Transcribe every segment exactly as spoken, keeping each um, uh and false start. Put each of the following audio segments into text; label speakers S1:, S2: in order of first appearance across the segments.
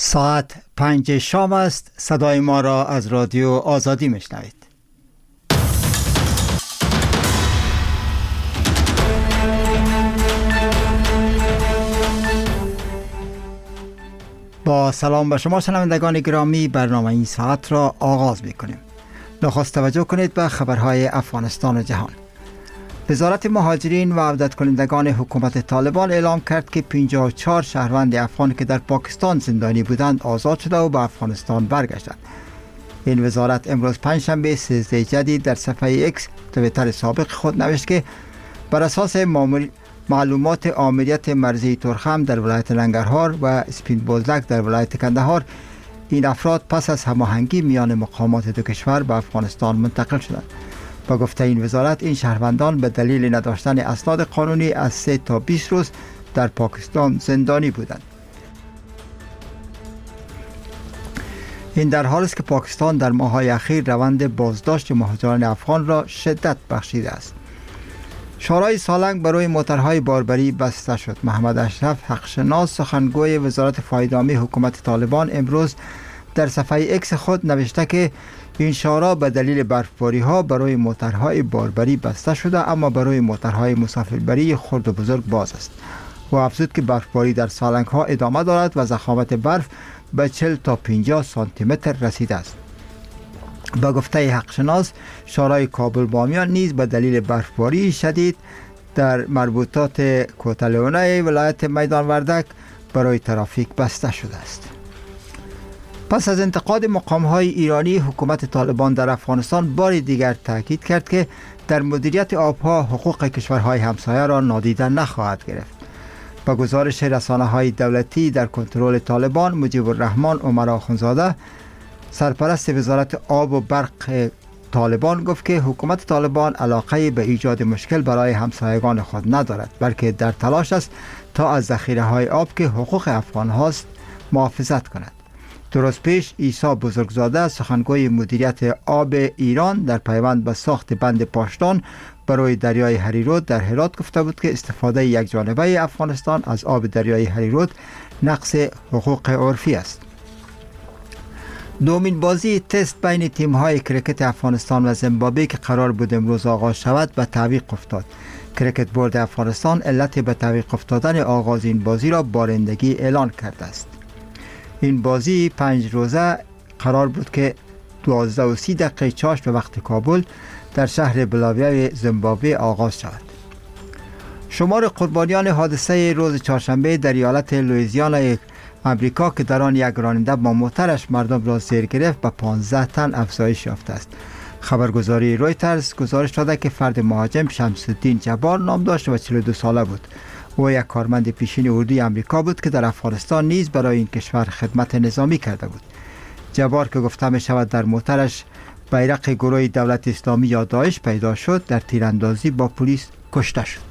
S1: ساعت پنج شام است. صدای ما را از رادیو آزادی میشنوید. با سلام به شما شنوندگان گرامی، برنامه این ساعت را آغاز میکنیم. نخست توجه کنید به خبرهای افغانستان و جهان. وزارت مهاجرین و عودت کنندگان حکومت طالبان اعلام کرد که پنجاه و چهار شهروند افغان که در پاکستان زندانی بودند آزاد شده و به افغانستان برگشتند. این وزارت امروز پنجشنبه سیزده جدید در صفحه ایکس توییتر سابق خود نوشت که بر اساس معلومات آمریت مرزی ترخم در ولایت ننگرهار و اسپین بولدک در ولایت کندهار، این افراد پس از هماهنگی میان مقامات دو کشور به افغانستان منتقل شدند. با گفته این وزارت، این شهروندان به دلیل نداشتن اسناد قانونی از سه تا بیست روز در پاکستان زندانی بودند. این در حالی است که پاکستان در ماه‌های اخیر روند بازداشت مهاجران افغان را شدت بخشیده است. شورای سالنگ برای موترهای باربری بسته شد. محمد اشرف حقشناس، سخنگوی وزارت فایدامی حکومت طالبان، امروز در صفحه ایکس خود نوشته که این شورا به دلیل برفباری ها برای موترهای باربری بسته شده، اما برای موترهای مسافربری خرد و بزرگ باز است. و افزود که برفباری در سالنگ ها ادامه دارد و ضخامت برف به چهل تا پنجاه سانتی متر رسیده است. با گفته حقشناس، شورای کابل بامیان نیز به دلیل برفباری شدید در مربوطات کوتلونه ولایت میدان وردک برای ترافیک بسته شده است. پس از انتقاد مقام‌های ایرانی، حکومت طالبان در افغانستان بار دیگر تاکید کرد که در مدیریت آبها حقوق کشورهای همسایه را نادیده نخواهد گرفت. با گزارش رسانه‌های دولتی در کنترل طالبان، مجیب الرحمن عمر آخونزاده، سرپرست وزارت آب و برق طالبان، گفت که حکومت طالبان علاقه به ایجاد مشکل برای همسایگان خود ندارد، بلکه در تلاش است تا از ذخیره‌های آب که حقوق افغان هاست محافظت کند. درست پیش عیسی بزرگزاده، سخنگوی مدیریت آب ایران، در پیوند به ساخت بند پاشتان برای دریای هریرود در هرات گفته بود که استفاده یک جانبه افغانستان از آب دریای هریرود نقض حقوق عرفی است. دومین بازی تست بین تیم‌های کرکت افغانستان و زیمبابوه که قرار بود امروز آغاز شود به تعویق افتاد. کرکت بورد افغانستان علت به تعویق افتادن آغاز این بازی را بارندگی اعلان کرده است. این بازی پنج روزه قرار بود که دوازده و سی دقیقه چاشت به وقت کابل در شهر بلاویای زیمبابوه آغاز شود. شمار قربانیان حادثه روز چهارشنبه در ایالت لوئیزیانا امریکا که در آن یک راننده با موترش مردم را زیر گرفت به پانزده تن افزایش یافته است. خبرگزاری رویترز گزارش داده که فرد مهاجم شمس الدین جبار نام داشت و چهل و دو ساله بود. او یک کارمند پیشین اردوی امریکا بود که در افغانستان نیز برای این کشور خدمت نظامی کرده بود. جبار که گفته می شود در موترش بیرق گروه دولت اسلامی یا داعش پیدا شد، در تیراندازی با پلیس کشته شد.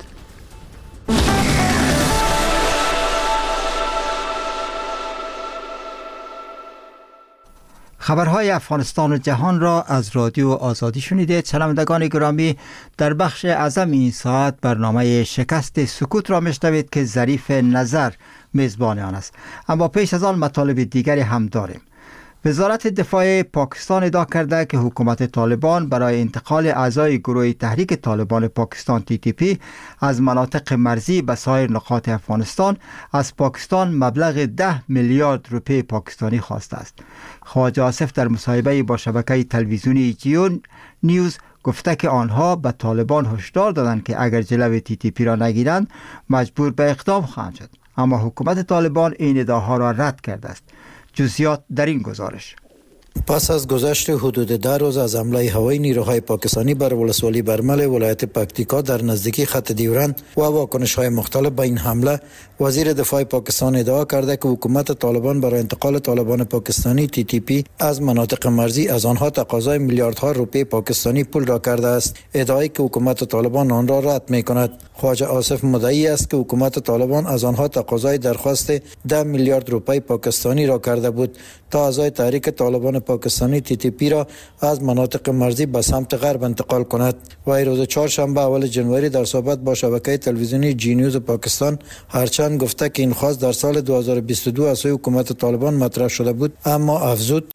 S1: خبرهای افغانستان و جهان را از رادیو آزادی شنیدید. شنوندگان گرامی، در بخش اعظم این ساعت برنامه شکست سکوت را میشنوید که ظریف نظر میزبان آن است. اما پیش از آن مطالب دیگری هم داریم. وزارت دفاع پاکستان ادعا کرده که حکومت طالبان برای انتقال اعضای گروه تحریک طالبان پاکستان تی تی پی از مناطق مرزی به سایر نقاط افغانستان از پاکستان مبلغ ده میلیارد روپیه پاکستانی خواسته است. خواجه آصف در مصاحبه با شبکه تلویزیونی جیو نیوز گفته که آنها به طالبان هشدار دادند که اگر جلوی تی تی پی را نگیرند مجبور به اقدام خواهند شد. اما حکومت طالبان این ادعاها را رد کرده است. جزئیات در این گزارش.
S2: پس از گذشت حدود ده روز از حمله هوایی نیروهای پاکستانی بر ولسوالی برمل ولایت پکتیکا در نزدیکی خط ډیورند و واکنش‌های مختلف به این حمله، وزیر دفاع پاکستان ادعا کرده که حکومت طالبان برای انتقال طالبان پاکستانی تی تی پی از مناطق مرزی از آنها تقاضای میلیاردها روپیه پاکستانی پول را کرده است. ادعایی که حکومت طالبان آن را رد می‌کند. خواجه آصف مدعی است که حکومت طالبان از آنها تقاضای درخواست ده میلیارد روپیه پاکستانی را کرده بود تا اعضای تحریک طالبان پاکستانی تی تی پی را از مناطق مرزی به سمت غرب انتقال کند. و روز چهارشنبه اول جنوری در صحبت با شبکه تلویزیونی جی نیوز پاکستان هرچند گفته که این خواست در سال دو هزار و بیست و دو از سوی حکومت طالبان مطرح شده بود، اما افزود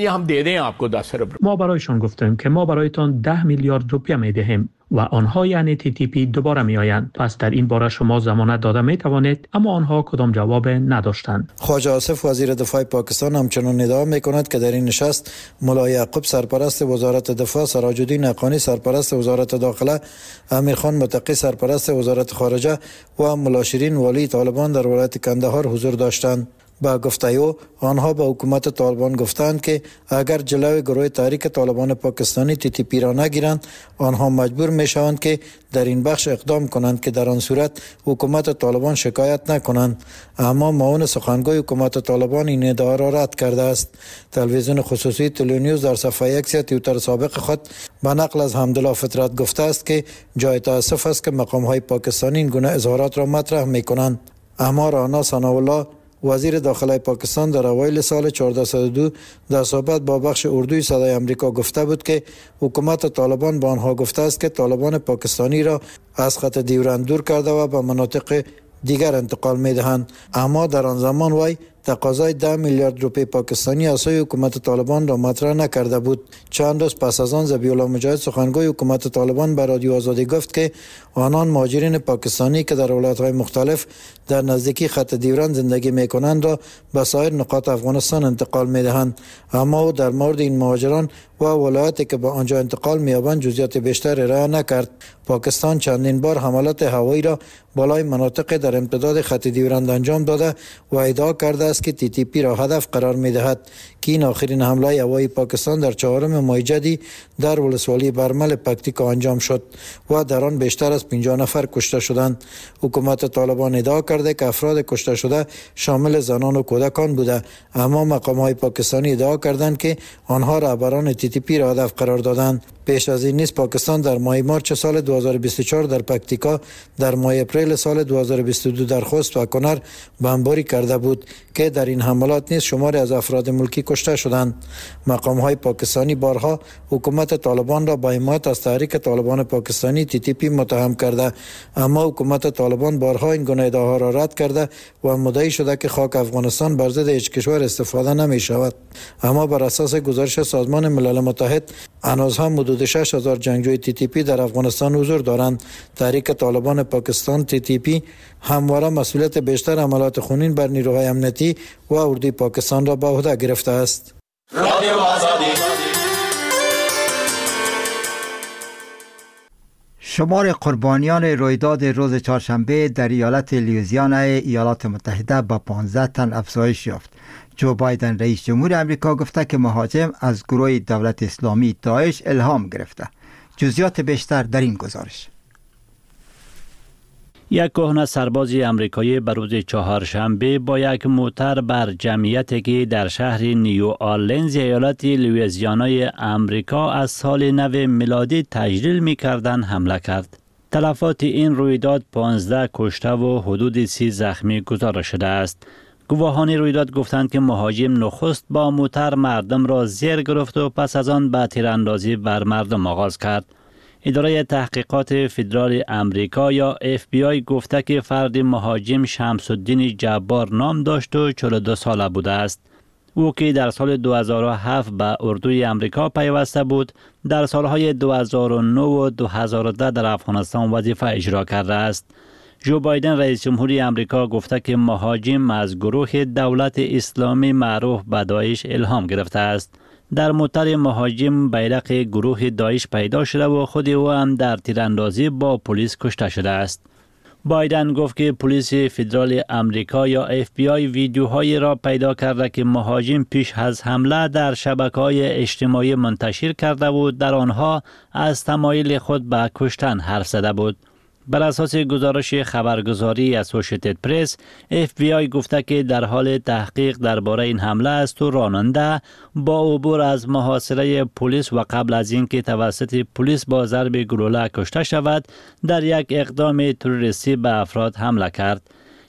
S3: ما برایشان گفتیم که ما برایتان ده میلیارد روپیه میدهیم و آنها یعنی تی تی پی دوباره می آیند. پس در این باره شما ضمانت داده می توانید، اما آنها کدام جواب نداشتند.
S2: خواجه آصف وزیر دفاع پاکستان همچنان ادعا می کند که در این نشست ملا یعقوب سرپرست وزارت دفاع، سراج الدین حقانی سرپرست وزارت داخله، امیر خان متقی سرپرست وزارت خارجه و ملا شیرین والی طالبان در ولایت کندهار حضور داشتند. با گفته او آنها به حکومت طالبان گفتند که اگر جلوی گروه تحریک طالبان پاکستانی تی تی پی را نگیرند، آنها مجبور می شوند که در این بخش اقدام کنند که در آن صورت حکومت طالبان شکایت نکنند. اما معاون سخنگوی حکومت طالبان این ادعا را رد کرده است. تلویزیون خصوصی تلونیوز در صفحه یک توییتر سابق خود به نقل از حمدالله فطرت گفته است که جای تاسف است که مقام های پاکستانی این گونه اظهارات را مطرح می کنند. اما رانا ثناءالله وزیر داخله پاکستان در اوایل سال چهارده صد و دو در صحبت با بخش اردوی صدای امریکا گفته بود که حکومت طالبان به آنها گفته است که طالبان پاکستانی را از خط دیورند دور کرده و به مناطق دیگر انتقال می دهند. اما در آن زمان وی تقاضای ده میلیارد روپیه پاکستانی از سوی حکومت طالبان را مطرح نکرده بود. چند روز پس از آن ذبیح الله مجاهد سخنگوی حکومت طالبان به رادیو آزادی گفت که آنان مهاجرین پاکستانی که در ولایت‌های مختلف در نزدیکی خط دیورند زندگی می‌کنند را به سایر نقاط افغانستان انتقال می‌دهند. اما او در مورد این مهاجران و ولایتی که به آنجا انتقال می‌یابند جزئیات بیشتر ارائه نکرد. پاکستان چندین بار حملات هوایی را بالای مناطق در امتداد خط دیورند انجام داده و ادعا کرده است که تی تی پی را هدف قرار می‌دهد که این آخرین حمله هوایی پاکستان در چهارم ماه جدی در ولسوالی برمل پکتیکا انجام شد و در آن بیشتر از پنجاه نفر کشته شدند. حکومت طالبان ادعا کرده که افراد کشته شده شامل زنان و کودکان بوده، اما مقام‌های پاکستانی ادعا کردند که آنها رهبران تی تی پی را هدف قرار دادند. پیش از این نیز پاکستان در ماه مارچ سال دو هزار و بیست و چهار در پکتیکا، در ماه اپریل سال دو هزار و بیست و دو در خوست و کنر بمباری کرده بود که در این حملات نیز شماری از افراد ملکی کشته شدند. مقام‌های پاکستانی بارها حکومت طالبان را با حمایت از تحریک طالبان پاکستانی تی تی پی متهم کرده، اما حکومت طالبان بارها این گونه ادعاها را رد کرده و مدعی شده که خاک افغانستان بر ضد هیچ کشور استفاده نمی شود. اما بر اساس گزارش سازمان ملل متحد هنوز هم حدود شش هزار جنگجوی تی تی پی در افغانستان حضور دارند. تحریک طالبان پاکستان تی تی پی همواره مسئولیت بیشتر حملات خونین بر نیروهای امنیتی و اردوی پاکستان را به عهده گرفته است.
S1: شمار قربانیان رویداد روز چهارشنبه در ایالت لوئیزیانا ایالات متحده با پانزده تن افزایش یافت. جو بایدن رئیس جمهور امریکا گفته که مهاجم از گروه دولت اسلامی داعش الهام گرفته. جزئیات بیشتر در این گزارش.
S4: یک کهنه سرباز امریکایی به روز چهارشنبه با یک موتر بر جمعیتی که در شهر نیو آرلینز ایالت لوئیزیانا امریکا از سال نو میلادی تجلیل می‌کردند حمله کرد. تلفات این رویداد پانزده کشته و حدود سی زخمی گزارش شده است. گواهان رویداد گفتند که مهاجم نخست با موتر مردم را زیر گرفت و پس از آن به تیراندازی بر مردم آغاز کرد. اداره تحقیقات فدرال امریکا یا اف بی آی گفته که فرد مهاجم شمس الدین جبار نام داشت و چهل و دو ساله بوده است. او که در سال دو هزار و هفت به اردوی امریکا پیوسته بود، در سالهای دو هزار و نه و دو هزار و ده در افغانستان وظیفه اجرا کرده است. جو بایدن رئیس جمهوری امریکا گفته که مهاجم از گروه دولت اسلامی معروف به داعش الهام گرفته است. در موتر مهاجم بیرق گروه داعش پیدا شده و خود او هم در تیراندازی با پلیس کشته شده است. بایدن گفت که پلیس فدرال امریکا یا اف بی آی ویدیوهایی را پیدا کرده که مهاجم پیش از حمله در شبکه‌های اجتماعی منتشر کرده بود. در آنها از تمایل خود به کشتن حرف زده بود. بر اساس گزارش خبرگزاری اسوشییتد پرس، اف بی آی گفته که در حال تحقیق درباره این حمله است و راننده با عبور از محاصره پلیس و قبل از اینکه توسط پلیس با ضرب گلوله کشته شود، در یک اقدام تروریستی به افراد حمله کرد.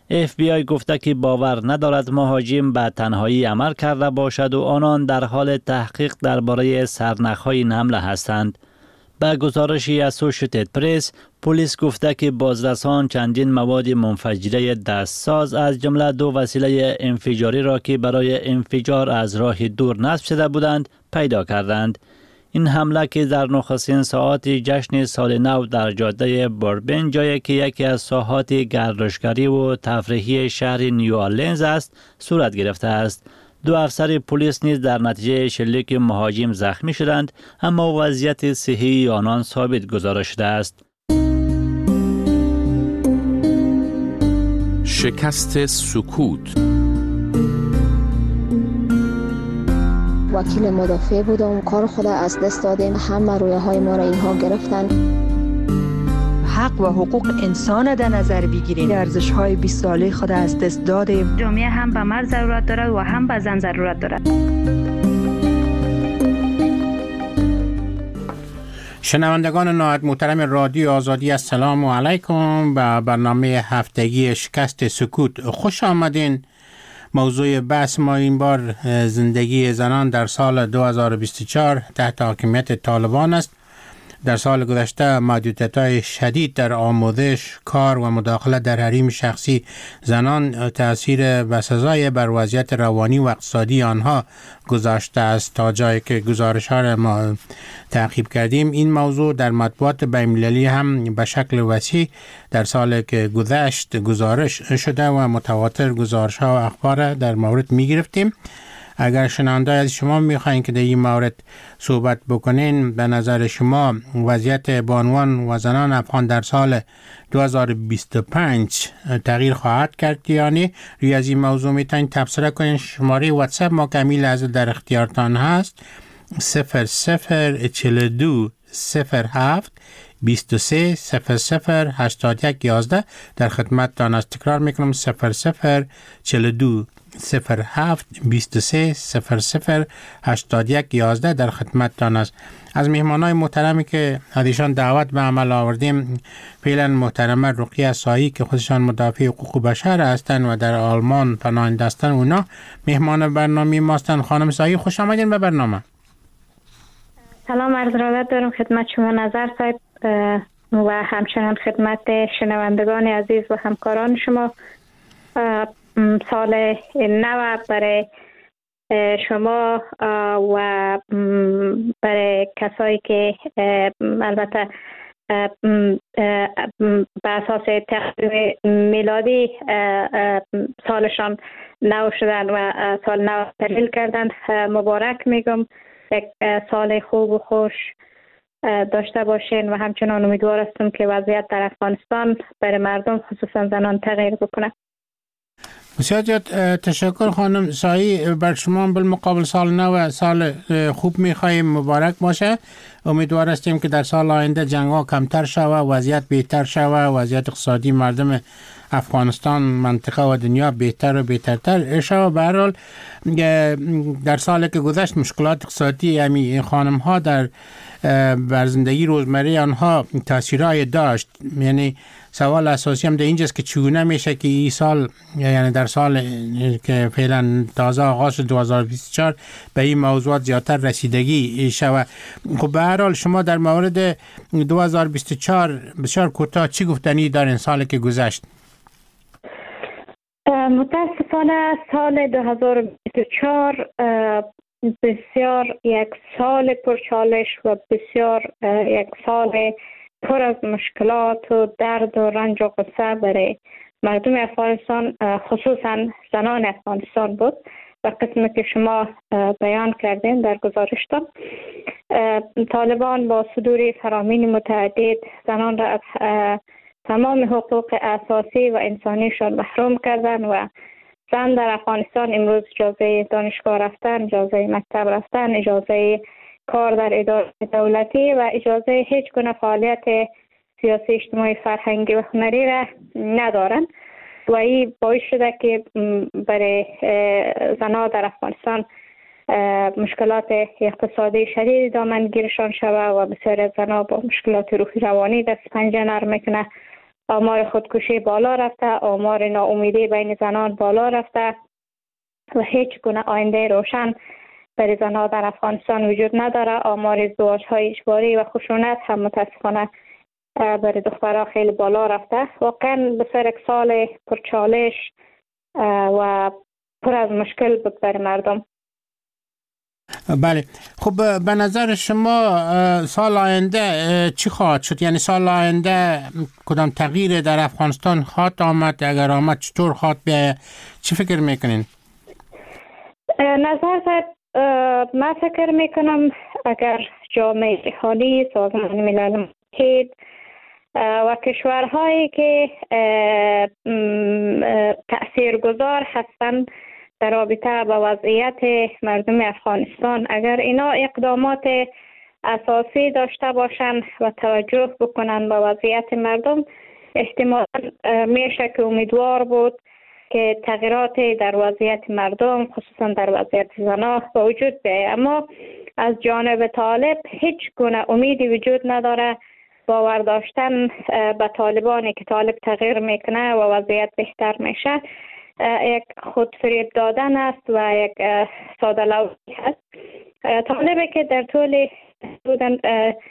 S4: اف بی آی گفته که باور ندارد مهاجم به تنهایی عمل کرده باشد و آنان در حال تحقیق درباره سرنخ‌های این حمله هستند. به گزارشی اسوشییتد پرس، پلیس گفته که بازرسان چندین مواد منفجره دستساز از جمله دو وسیله انفجاری را که برای انفجار از راه دور نصب شده بودند پیدا کردند. این حمله که در نخستین ساعات جشن سال نو در جاده بوربن، جایی که یکی از ساحات گردشگری و تفریحی شهر نیوآرلینز است، صورت گرفته است. دو افسر پلیس نیز در نتیجه شلیک مهاجم زخمی شدند، اما وضعیت صحی آنان ثابت گزارش شده است.
S5: شکست سکوت.
S6: وکیل مدافع بودم، کار خود از دست دادیم، همه رویه های ما را اینها گرفتن.
S7: حق و حقوق انسان در نظر بگیریم. ارزش های بیست ساله خود از دست دادیم.
S8: جامعه هم به مرد ضرورت دارد و هم به زن ضرورت دارد.
S9: شنوندگان نهایت محترم رادیو آزادی، السلام علیکم. به برنامه هفتگی شکست سکوت خوش آمدین. موضوع بحث ما این بار زندگی زنان در سال دو هزار و بیست و چهار تحت حاکمیت طالبان است. در سال گذشته محدودیت‌های شدید در آموزش، کار و مداخله در حریم شخصی زنان تأثیر بسزای بر وضعیت روانی و اقتصادی آنها گذاشته است. تا جایی که گزارش‌ها را ما تعقیب کردیم، این موضوع در مطبوعات بین‌المللی هم به شکل وسیع در سال که گذشت گزارش شده و متواتر گزارش‌ها و اخبار در مورد می‌گرفتیم. اگر شنونده از شما میخواین که در این مورد صحبت بکنین، به نظر شما وضعیت بانوان و زنان افغان در سال دو هزار و بیست و پنج تغییر خواهد کرد یا نه؟ روی از این موضوع میتونین تبصره کنین. شماره واتساپ ما کمی لحظه در اختیارتان هست: صفر صفر چهل و دو صفر هفت بیست و سه صفر صفر هشتاد و یک یازده. در خدمتتان است. تکرار میکنم: صفر صفر چهل و دو صفر هفت بیست و سه صفر صفر هشتاد و یک یازده. در خدمتتان است. از مهمانای محترمی که ازشان دعوت به عمل آوردیم، فعلا محترمه رقیه سایی که خودشان مدافع حقوق بشر هستند و در آلمان پناهنده هستند، اونا مهمان برنامه ماستن. خانم سایی، خوش آمدین به برنامه.
S8: سلام عرض ارادت دارم خدمت شما نظر صاحب و همچنان خدمت شنوندگان عزیز و همکاران شما. سال نو برای شما و برای کسایی که البته به اساس تقویم میلادی سالشان نو شدن و سال نو تحلیل کردن مبارک میگم. یک سال خوب و خوش داشته باشین و همچنان امیدوار هستم که وضعیت در افغانستان برای مردم خصوصا زنان تغییر بکنه.
S9: بسیار تشکر خانم سایی. بر شما بالمقابل سال نو سال خوب میخواییم، مبارک باشه. امیدوار هستیم که در سال آینده جنگ ها کمتر شوه، وضعیت بهتر شوه، وضعیت اقتصادی مردم افغانستان، منطقه و دنیا بهتر و بهترتر شوه. به هر حال در سالی که گذشت مشکلات اقتصادی همین خانم ها در بر زندگی روزمره آنها تاثیرای داشت. یعنی سوال اساسی هم در اینجاست که چگونه میشه که این سال، یعنی در سال که فعلا تازه آغاز شد دو هزار و بیست و چهار، به این موضوعات زیادتر رسیدگی شود. خب به هر حال شما در مورد دو هزار و بیست و چهار بسیار کوتاه چی گفتنی دارین سالی که گذشت؟
S8: متاسفانه سال دو هزار و بیست و چهار بسیار یک سال پرچالش و بسیار یک سال پر از مشکلات و درد و رنج و غصه برای مردم افغانستان، خصوصا زنان افغانستان بود و قسمی که شما بیان کردین در گزارشتان. طالبان با صدور فرامین متعدد زنان را از تمام حقوق اساسی و انسانیشان محروم کردن و زن در افغانستان امروز اجازه دانشگاه رفتن، اجازه مکتب رفتن، اجازه کار در اداره دولتی و اجازه هیچ گونه فعالیت سیاسی، اجتماعی، فرهنگی و هنری را ندارن و این باعث شده که برای زنها در افغانستان مشکلات اقتصادی شدید دامنگیرشان شود و بسیاری از زنها با مشکلات روحی روانی دست پنجه نرم میکنه آمار خودکشی بالا رفته، آمار ناامیدی بین زنان بالا رفته و هیچ گونه آینده روشن برای زنان در افغانستان وجود نداره. آمار ازدواج‌های اجباری و خشونت هم متاسفانه برای دخترها خیلی بالا رفته. واقعا بسیار یک سال پرچالش و پر از مشکل بود برای مردم.
S9: بله، خب به نظر شما سال آینده چی خواهد شد؟ یعنی سال آینده کدام تغییر در افغانستان خواهد آمد؟ اگر آمد چطور خواهد بیاید؟ چی فکر میکنین؟
S8: نظر من فکر میکنم اگر جامعه جهانی، سازمان ملل متحد و کشورهایی که تاثیرگذار هستند در رابطه با وضعیت مردم افغانستان، اگر اینا اقدامات اساسی داشته باشند و توجه بکنند به وضعیت مردم، احتمالاً میشه که امیدوار بود که تغییرات در وضعیت مردم، خصوصا در وضعیت زنان به وجود بیاید. اما از جانب طالب هیچ گونه امیدی وجود نداره. باور داشتن به طالبانی که طالب تغییر میکنه و وضعیت بهتر میشه یک خودفریب دادن است و یک ساده لوحی است. طالبی که در طول بودن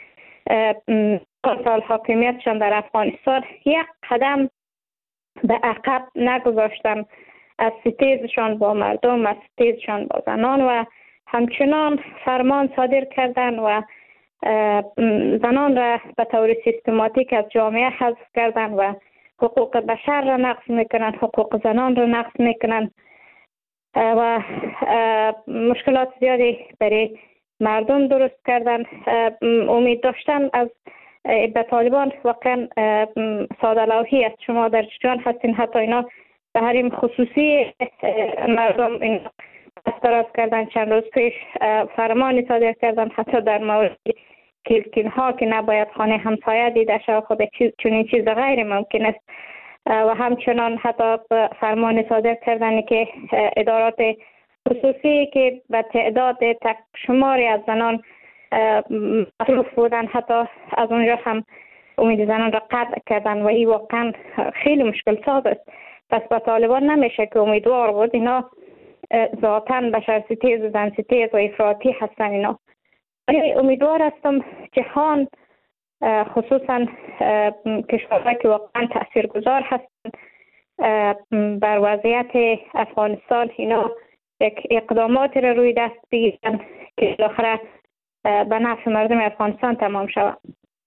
S8: سال حاکمیتشان در افغانستان یک قدم به عقب نگذاشتن از ستیزشان با مردم، از ستیزشان با زنان و همچنان فرمان صادر کردن و زنان را به طور سیستماتیک از جامعه حذف کردن و حقوق بشر را نقض میکنن، حقوق زنان را نقض میکنن و مشکلات زیادی برای مردم درست کردن. امید داشتن از به طالبان واقعا ساده لوحی است. شما در جان هستین، حتی اینا به حریم خصوصی مردم این استراز کردن. چند روز پیش فرمانی صادر کردن حتی در مورد کلکین ها که نباید خانه همسایه دیده شود. خود چنین چیز غیر ممکن است. و همچنان حتی فرمان صادر کردن که ادارات خصوصی که به تعداد تک شماری از زنان مصروف بودن، حتی از اونجا هم امید زنان را قطع کردن و این واقعا خیلی مشکل ساز است. پس به طالبان نمیشه که امیدوار بود. اینا ذاتاً بشر ستیز و زن ستیز و افراطی هستن. اینا امیدوار هستم جهان، خصوصا کشورهایی که واقعا تاثیرگذار هستند بر وضعیت افغانستان، اینا یک اقداماتی را روی دست بگیرن که بالاخره به نفع مردم افغانستان تمام شود.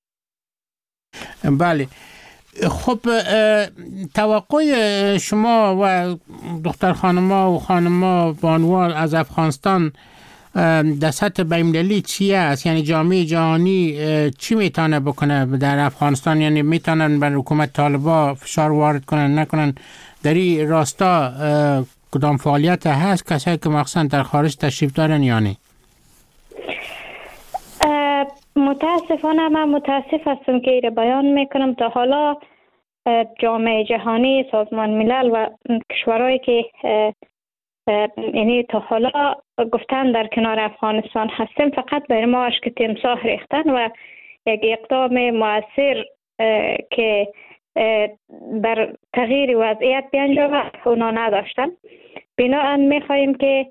S9: بله، خب توقع شما و دختر خانما و خانما بانوان از افغانستان در سطح بین‌المللی چی است؟ یعنی جامعه جهانی چی میتونه بکنه در افغانستان؟ یعنی میتونن بر حکومت طالبان فشار وارد کنن نکنن؟ در این راستا کدام فعالیت هست کسایی که مخصوصا در خارج تشریف دارن یا نه؟
S8: متاسفانه من متاسف هستم که ایره بیان میکنم. تا حالا جامعه جهانی، سازمان ملل و کشورهایی که یعنی تا حالا گفتن در کنار افغانستان هستیم، فقط برای ما اشک تمساح ریختن و یک اقدام مؤثر که بر تغییر وضعیت بیانجامد اونا نداشتن. بنابراین میخواهیم که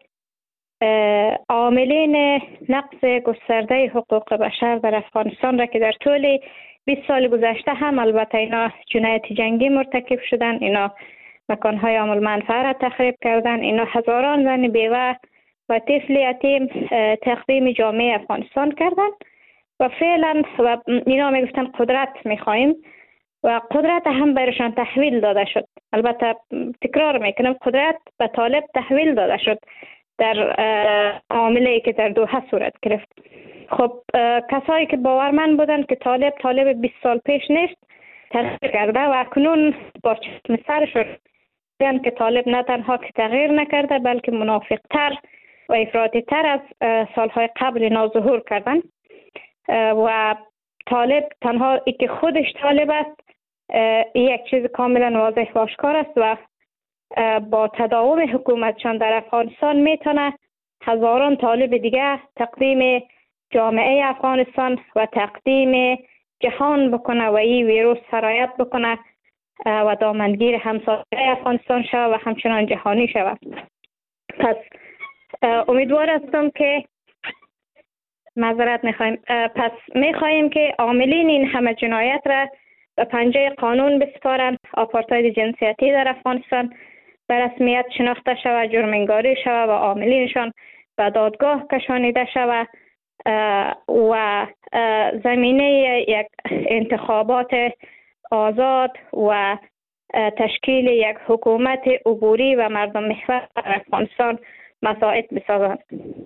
S8: عاملین نقض گسترده حقوق بشر در افغانستان را که در طول بیست سال گذشته هم البته اینا جنایت جنگی مرتکب شدن، اینا مکانهای عامل منفعه را تخریب کردن، اینا هزاران زن بیوه و طفل یتیم تقدیم جامعه افغانستان کردن و فعلا و اینا میگفتن قدرت میخواهیم و قدرت هم برشان تحویل داده شد. البته تکرار میکنم، قدرت به طالب تحویل داده شد در معامله‌ای که در دوحه صورت گرفت. خب کسایی که باورمند بودن که طالب طالب بیست سال پیش نیست تغییر کرده و اکنون با چشم سرشون دیدن که طالب نه تنها که تغییر نکرده بلکه منافقتر و افراطی تر از سالهای قبل ناظهور کردن و طالب تنها ای که خودش طالب است یک چیز کاملا واضح و آشکار است و با تداوم حکومتشان در افغانستان میتونه هزاران طالب دیگه تقدیم جامعه افغانستان و تقدیم جهان بکنه و این ویروس سرایت بکنه و دامنگیر همسایه افغانستان شود و همچنان جهانی شود. پس امیدوار هستم که معذرت میخوایم پس میخواهیم که عاملین این همه جنایت را به پنجه قانون بسپارند. آپارتاید جنسیتی در افغانستان به رسمیت شناخته شود، جرم انگاری شود و عاملینشان به دادگاه کشانیده شود و زمینه یک انتخابات آزاد و تشکیل یک حکومت عبوری و مردم محور در افغانستان مساعد بسازند.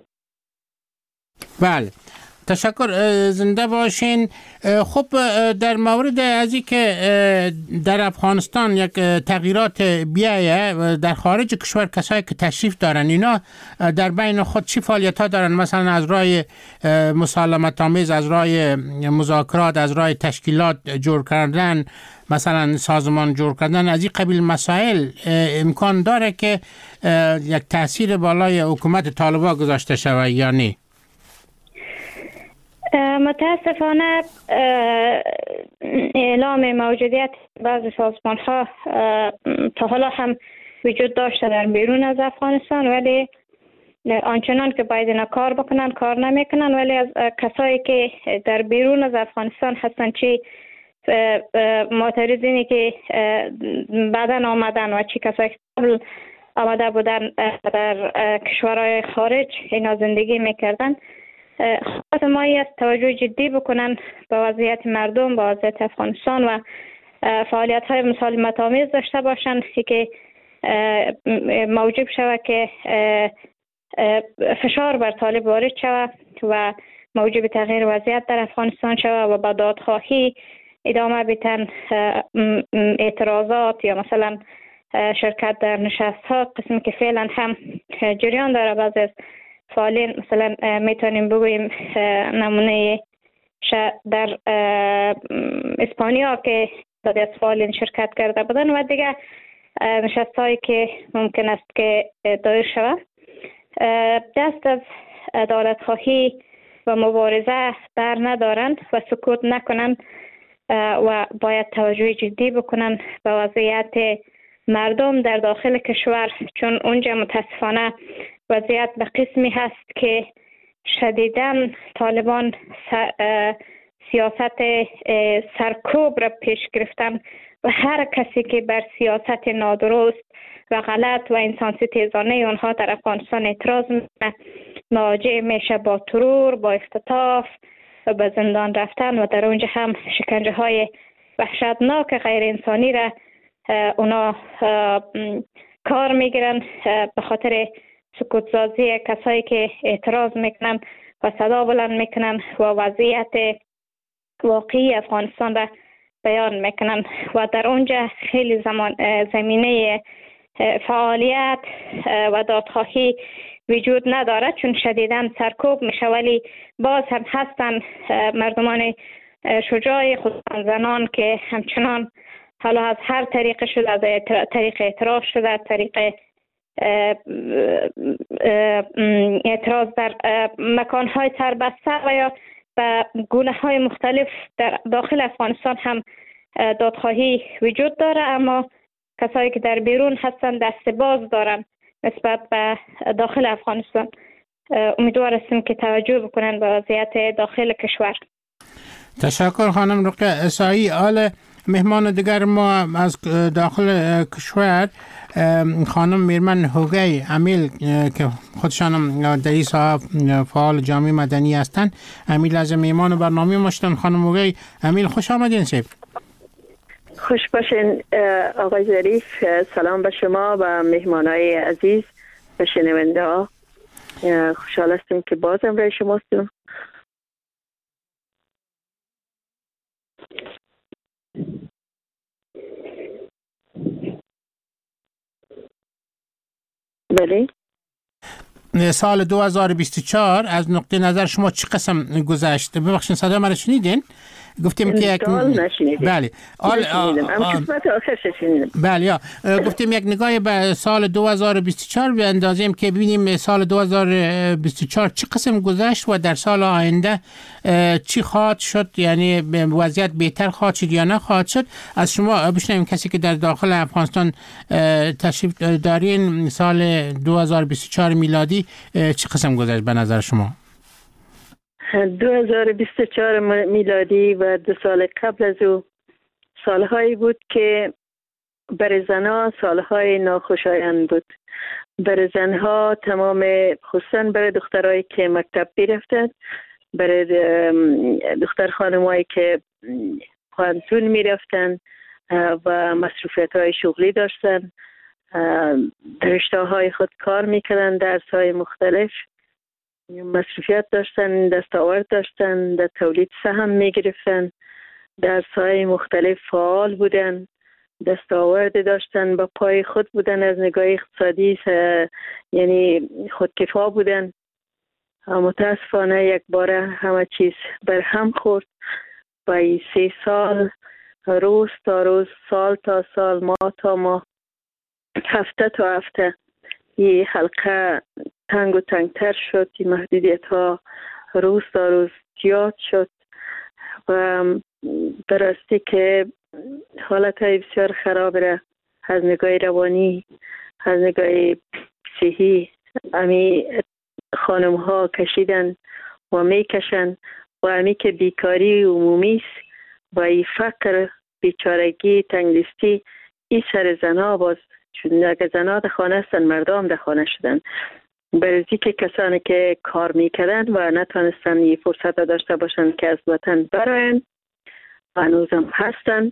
S9: بله، تشکر، زنده باشین. خب در مورد از که در افغانستان یک تغییرات بیایه در خارج کشور، کسایی که تشریف دارن اینا در بین خود چی فعالیت ها دارن؟ مثلا از راه مسالمت آمیز، از راه مذاکرات، از راه تشکیلات جور کردن، مثلا سازمان جور کردن، از این قبیل مسائل امکان داره که یک تاثیر بالای حکومت طالبان گذاشته شود یا نه؟
S8: متاسفانه اعلام موجودیت بعضی سازمان ها تا حالا هم وجود داشته در بیرون از افغانستان، ولی آنچنان که باید اینا کار بکنن کار نمیکنن. ولی از کسایی که در بیرون از افغانستان هستن، چی معترضینی که بعدن آمدن و چی کسایی که قبل آمده بودن در کشورهای خارج اینا زندگی میکردن، خواهد مایی است توجه جدی بکنن به وضعیت مردم، به وضعیت افغانستان و فعالیت های مسالمت آمیز داشته باشند که موجب شود که فشار بر طالب وارد شود و موجب تغییر وضعیت در افغانستان شود و با دادخواهی ادامه بیتن اعتراضات یا مثلا شرکت در نشست ها، قسمی که فعلا هم جریان داره. بعضی از فعالین مثلا میتونیم بگوییم نمونه در اسپانیا که بعضی از فعالین شرکت کرده بودن و دیگه نشست هایی که ممکن است که دایر شود، دست از عدالت خواهی و مبارزه بر ندارند و سکوت نکنند و باید توجه جدی بکنند به وضعیت مردم در داخل کشور، چون اونجا متاسفانه وضعیت به قسمی هست که شدیداً طالبان سیاست سرکوب را پیش گرفتن و هر کسی که بر سیاست نادرست و غلط و انسان ستیزانه اونها در افغانستان اعتراض میکنه مواجه میشه با ترور، با اختطاف و به زندان رفتن و در اونجا هم شکنجه های وحشتناک غیر انسانی را اونا کار میگیرن به خاطر سکوت سازی کسایی که اعتراض میکنن و صدا بلند میکنن و وضعیت واقعی افغانستان را بیان میکنن و در اونجا خیلی زمان زمینه فعالیت و دادخواهی وجود نداره، چون شدیداً سرکوب میشه. ولی باز هم هستن مردمان شجاع، خصوصا زنان، که همچنان حالا از هر طریق شده، از طریق اعتراض شده، از طریق اعتراض در مکانهای سربسته و یا به گونه های مختلف در داخل افغانستان هم دادخواهی وجود داره، اما کسایی که در بیرون هستن دست باز دارن نسبت به داخل افغانستان. امیدوار هستیم که توجه بکنن به وضعیت داخل کشور.
S9: تشکر خانم رقیه عیسایی. آل مهمان دیگر ما از داخل کشور خانم میرمن هوگی امیل که خودشان در این ساحه فعال جامعه مدنی هستند. امیل از مهمان برنامه ما شدن. خانم هوگی امیل خوش آمدین. سیب
S10: خوش باشین آقای ظریف. سلام به شما و مهمانای عزیز و شنونده ها. خوشحال هستیم که بازم برای شما هستیم. بله.
S9: سال دو هزار و بیست و چهار از نقطه نظر شما چه قسم گذشت؟ ببخشید صدا من شنیدین؟ گفتیم که یک
S10: بله
S9: آل بله یا گفتیم یک نگاهی به سال دو هزار و بیست و چهار بیاندازیم که ببینیم سال دو هزار و بیست و چهار چه قسم گذشت و در سال آینده چی خواهد شد، یعنی وضعیت بهتر خواهد شد یا نه خواهد شد. از شما بشنویم، کسی که در داخل افغانستان تشریف دارین، سال دو هزار و بیست و چهار میلادی چه قسم گذشت به نظر شما؟
S10: دو هزار و بیست و چهار میلادی و دو سال قبل از او سالهایی بود که برای زنها سالهای ناخوشایند بود. برای زنها تمام، خصوصا برای دخترایی که مکتب میرفتند، برای دختر خانمایی که پانتون میرفتند و مسئولیت های شغلی داشتن، در رشته های خود کار میکردن، درس های مختلف مسئولیت داشتن، دستاورد داشتن، در تولید سهم میگرفتن، درس های مختلف فعال بودن، دستاورد داشتن، با پای خود بودن، از نگاه اقتصادی یعنی خودکفا بودن. متاسفانه یک باره همه چیز بر هم خورد. با سه سال، روز تا روز، سال تا سال، ماه تا ماه، هفته تا هفته این حلقه تنگ و تنگتر شد. این محدودیت ها روز تا روز زیاد شد و براستی که حالت های بسیار خراب را از نگاه روانی، از نگاه صحی امی خانم ها کشیدن و می کشن و امی که بیکاری عمومی است و این فقر، بیچارگی، تنگدستی این سر زنها باز، چون اگر زنها در خانه هستن مردم در خانه شدن. برای که کسانی که کار میکردن و نتونستن این فرصت داشته باشن که از وطن براین و هنوزم هستن،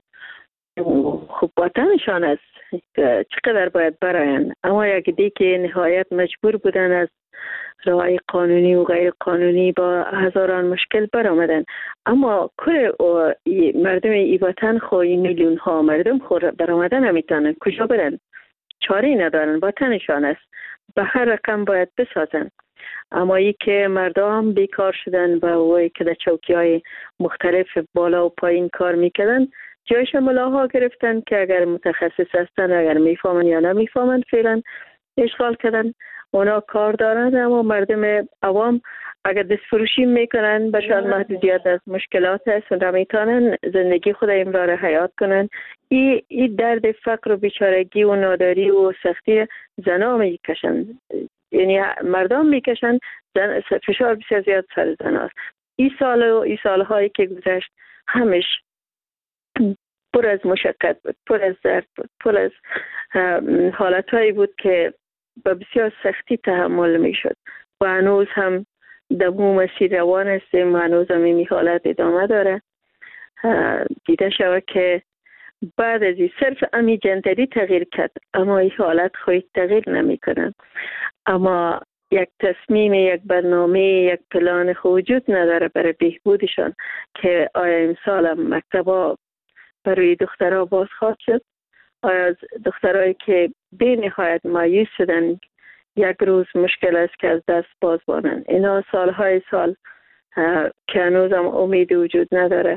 S10: خب وطنشان است، چقدر باید براین. اما یک دیگه نهایت مجبور بودن از راه قانونی و غیر قانونی با هزاران مشکل برآمدن. اما کل مردم ای وطن خوی میلیون ها مردم خور برآمدن نمیتونن، کجا برن؟ چاره ندارن، وطنشان است، به هر رقم باید بسازن. اما ای که مردم بیکار شدن و وی که در چوکی های مختلف بالا و پایین کار میکردن، جایش ملاها گرفتن که اگر متخصص هستن، اگر میفهمن یا نمیفهمن، فعلا اشغال کردن. اونا کار دارن، اما مردم عوام اگر دست فروشی میکنن بشان محدودیت از مشکلات هست و نمیتونن زندگی خود امرار حیات کنن. این ای درد فقر و بیچارگی و ناداری و سختی زنها میکشن، یعنی مردم میکشن، فشار بسیار زیاد سر زنها. این سال و این سالهایی که گذشت همش پر از مشقت بود، پر از درد بود، پر از حالتهایی بود که با بسیار سختی تحمل می شد و هنوز هم دمو مسیر روان هستیم و هنوز هم این حالت ادامه داره. دیده شود که بعد از این صرف امی جندری تغییر کرد، اما این حالت خواهی تغییر نمی کنن. اما یک تصمیم، یک برنامه، یک پلان وجود نداره برای بهبودشان که آیا امسال هم مکتبا برای دخترها باز خواهد شد؟ آیا از دخترهایی که به نهایت مایوس شدن یک روز مشکل است که از دست باز بانن؟ اینا سالهای سال که هنوز هم امید وجود نداره،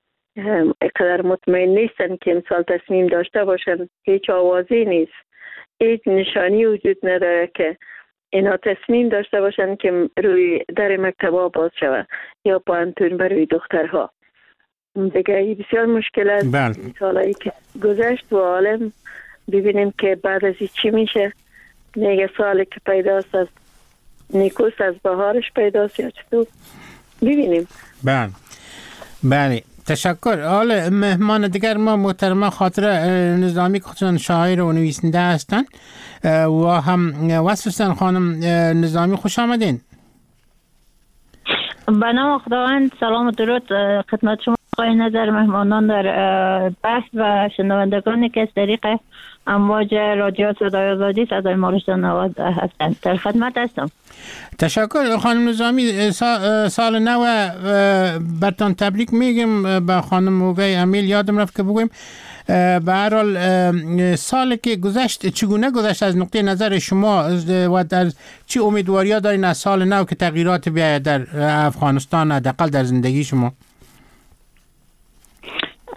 S10: اقدر مطمئن نیستن که امسال تصمیم داشته باشن. هیچ آوازی نیست، هیچ نشانی وجود نداره که اینا تصمیم داشته باشن که روی در مکتبا باز شود یا پانتون برای دخترها. دیگه بسیار مشکل است.
S9: بله.
S10: سالایی که گذشت و عالم ببینیم که بعد از چی میشه. نگه سالی که پیداست از نیکوست از بهارش پیداست یا چطور ببینیم.
S9: بله بله تشکر. حالا مهمان دیگر ما محترمه خاطره نظامی که شاعر و نویسنده هستند و هم وصفتن. خانم نظامی خوش آمدین.
S11: به نام خداوند، سلام و درود خدمت شما آقای نظر، مهمانان در بحث و شنوندگانی که از طریق امواج رادیو صدای آزادی صدای مارستان نواز هستند. در خدمت هستم.
S9: تشکر خانم نظامی. سال نو برتان تبریک میگم. به خانم موگای امیل یادم رفت که بگویم. به هر حال سالی که گذشت چگونه گذشت از نقطه نظر شما و در چی امیدواری دارین از سال نو که تغییرات بیاید در افغانستان، حداقل در زندگی شما؟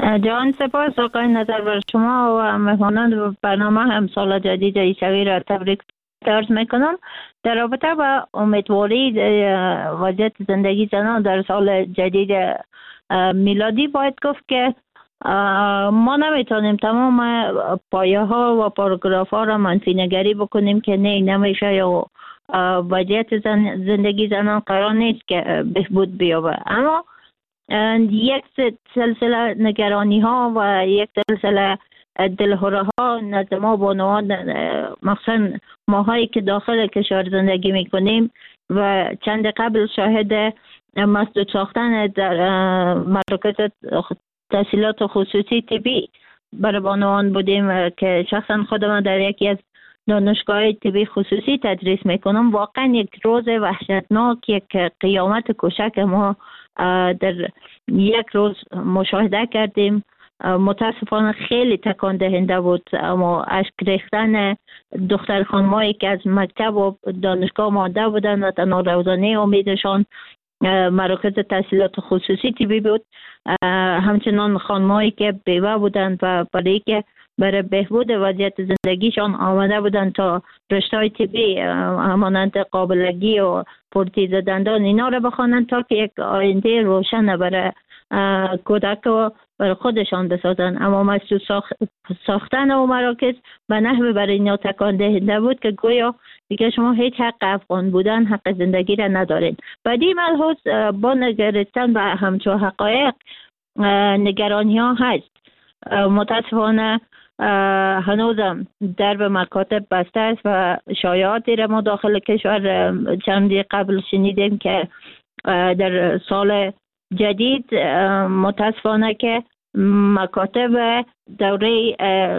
S11: جان سپاس آقای نظر بر شما و مهمانان برنامه هم سال جدید عیسوی را تبریک عرض میکنم. در رابطه با امیدواری وضعیت زندگی زنان در سال جدید میلادی باید گفت که ما نمیتونیم تمام پایه ها و پاراگراف ها را منفی نگری بکنیم که نه نمیشه یا وضعیت زن زندگی زنان قرار نیست که بهبود بیابه، اما یک سلسله نگرانی ها و یک سلسله دلهوره ها نزد ما بانوان، مخصوصا ماهایی که داخل کشور زندگی میکنیم و چند قبل شاهد مسدود ساختن در مراکز تحصیلات خصوصی طبی برای بانوان بودیم که شخصا خودم در یکی از دانشگاه طبی خصوصی تدریس میکنم. واقعا یک روز وحشتناک، یک قیامت کوچک ما در یک روز مشاهده کردیم. متاسفانه خیلی تکان دهنده بود، اما اشک ریختن دختر خانمایی که از مکتب و دانشگاه مانده بودن و تنها روزانه امیدشان مراکز تحصیلات خصوصی طبی بود، همچنان خانمایی که بیوه بودند و برای که برای بهبود وضعیت زندگیشان آمده بودند تا رشته‌های طبی همانند قابلگی و پرتیز دندان اینا را بخوانند تا که یک آینده روشن برای کودک و برای خودشان بسازند. اما مسدود ساختن او مراکز به نحو برای اینا تکان دهنده بود که گویا دیگه شما هیچ حق افغان بودن، حق زندگی را ندارید. بعدی ملحوظ با نگرستن به همچو حقایق نگرانی ها هست. متاسفانه هنوزم درب مکاتب بسته است و شایعاتی را ما داخل کشور چندی قبل شنیدیم که در سال جدید متاسفانه که مکاتب دوره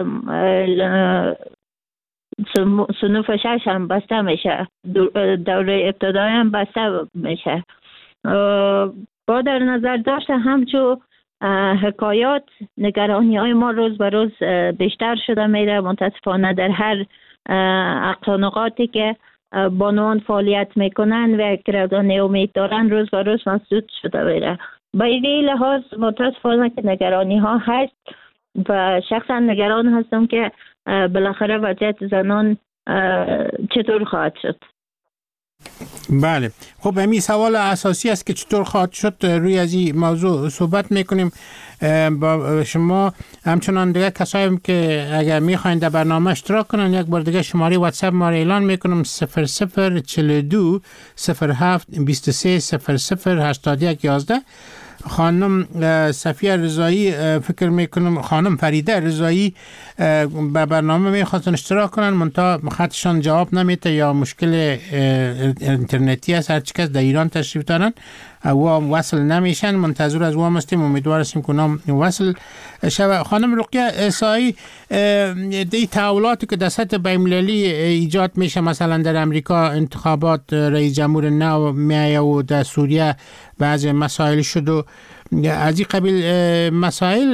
S11: صنوف شش هم بسته میشه، دوره ابتدایی هم بسته میشه. با در نظر داشته همچون حکایات نگرانی های ما روز به روز بیشتر شده میره. متاسفانه در هر اقصانقاتی که بانوان فعالیت میکنن و کردن امید دارن روز به روز مسدود شده میره. با این لحاظ متاسفانه که نگرانی ها هست و شخصا نگران هستم که بالاخره وضعیت زنان چطور خواهد شد.
S9: بله، خب همین سوال اساسی است که چطور خواهد شد. روی از این موضوع صحبت میکنیم با شما. همچنان دیگه کسایی که اگر میخواین در برنامه اشتراک کنن، یک بار دیگه شماره واتساپ ما را اعلان میکنم: صفر صفر چهل و دو صفر هفت بیست و سه صفر صفر هشتاد و یک یازده. خانم صفیه رضایی فکر میکنم خانم فریده رضایی به برنامه میخواستن اشتراک کنن، منتها خطشان جواب نمیده یا مشکل اینترنتی است. هر چیکس در ایران تشریف دارن و وصل نمیشن، منتظر از وام هستیم، امیدوار هستیم که نام وصل شود. خانم رقیه عیسایی، دی تحولاتی که در سطح بین‌المللی ایجاد میشه، مثلا در امریکا انتخابات رئیس جمهور نو میایه و در سوریه بعضی مسائل شد و از این قبیل مسائل،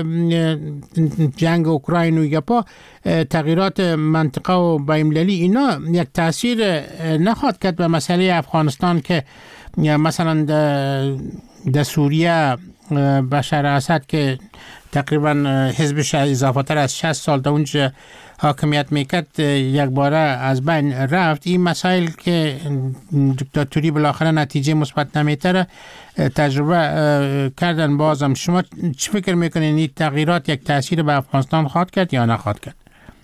S9: جنگ اوکراین و یپا، تغییرات منطقه و بین‌المللی، اینا یک تاثیر نخواهد کرد به مسئله افغانستان که مثلا در سوریه بشار اسد که تقریبا حزبش اضافه تر از شصت سال در اونجا حاکمیت میکرد یک باره از بین رفت. این مسائل که دیکتاتوری بالاخره نتیجه مثبت نمیتره تجربه کردن. بازم شما چی فکر میکنین این تغییرات یک تاثیر به افغانستان خواهد کرد یا نخواهد کرد؟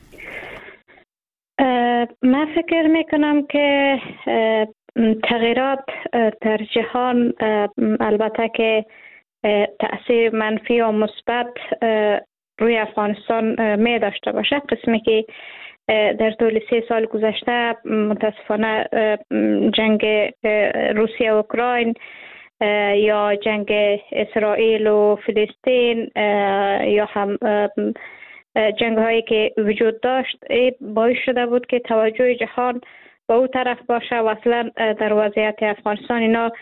S8: من فکر میکنم که تغییرات در جهان البته که تأثیر منفی و مثبت روی افغانستان می داشته باشه. قسمی که در طول سه سال گذشته متاسفانه جنگ روسیه و اوکراین یا جنگ اسرائیل و فلسطین یا هم جنگ هایی که وجود داشت باعث شده بود که توجه جهان به اون طرف باشه و اصلا در وضعیت افغانستان اینا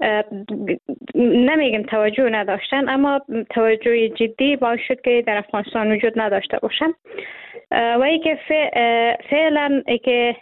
S8: نمیگم توجه نداشتن، اما توجه جدی باعث شد که در افغانستان وجود نداشته باشن. و ای که فعلا ای که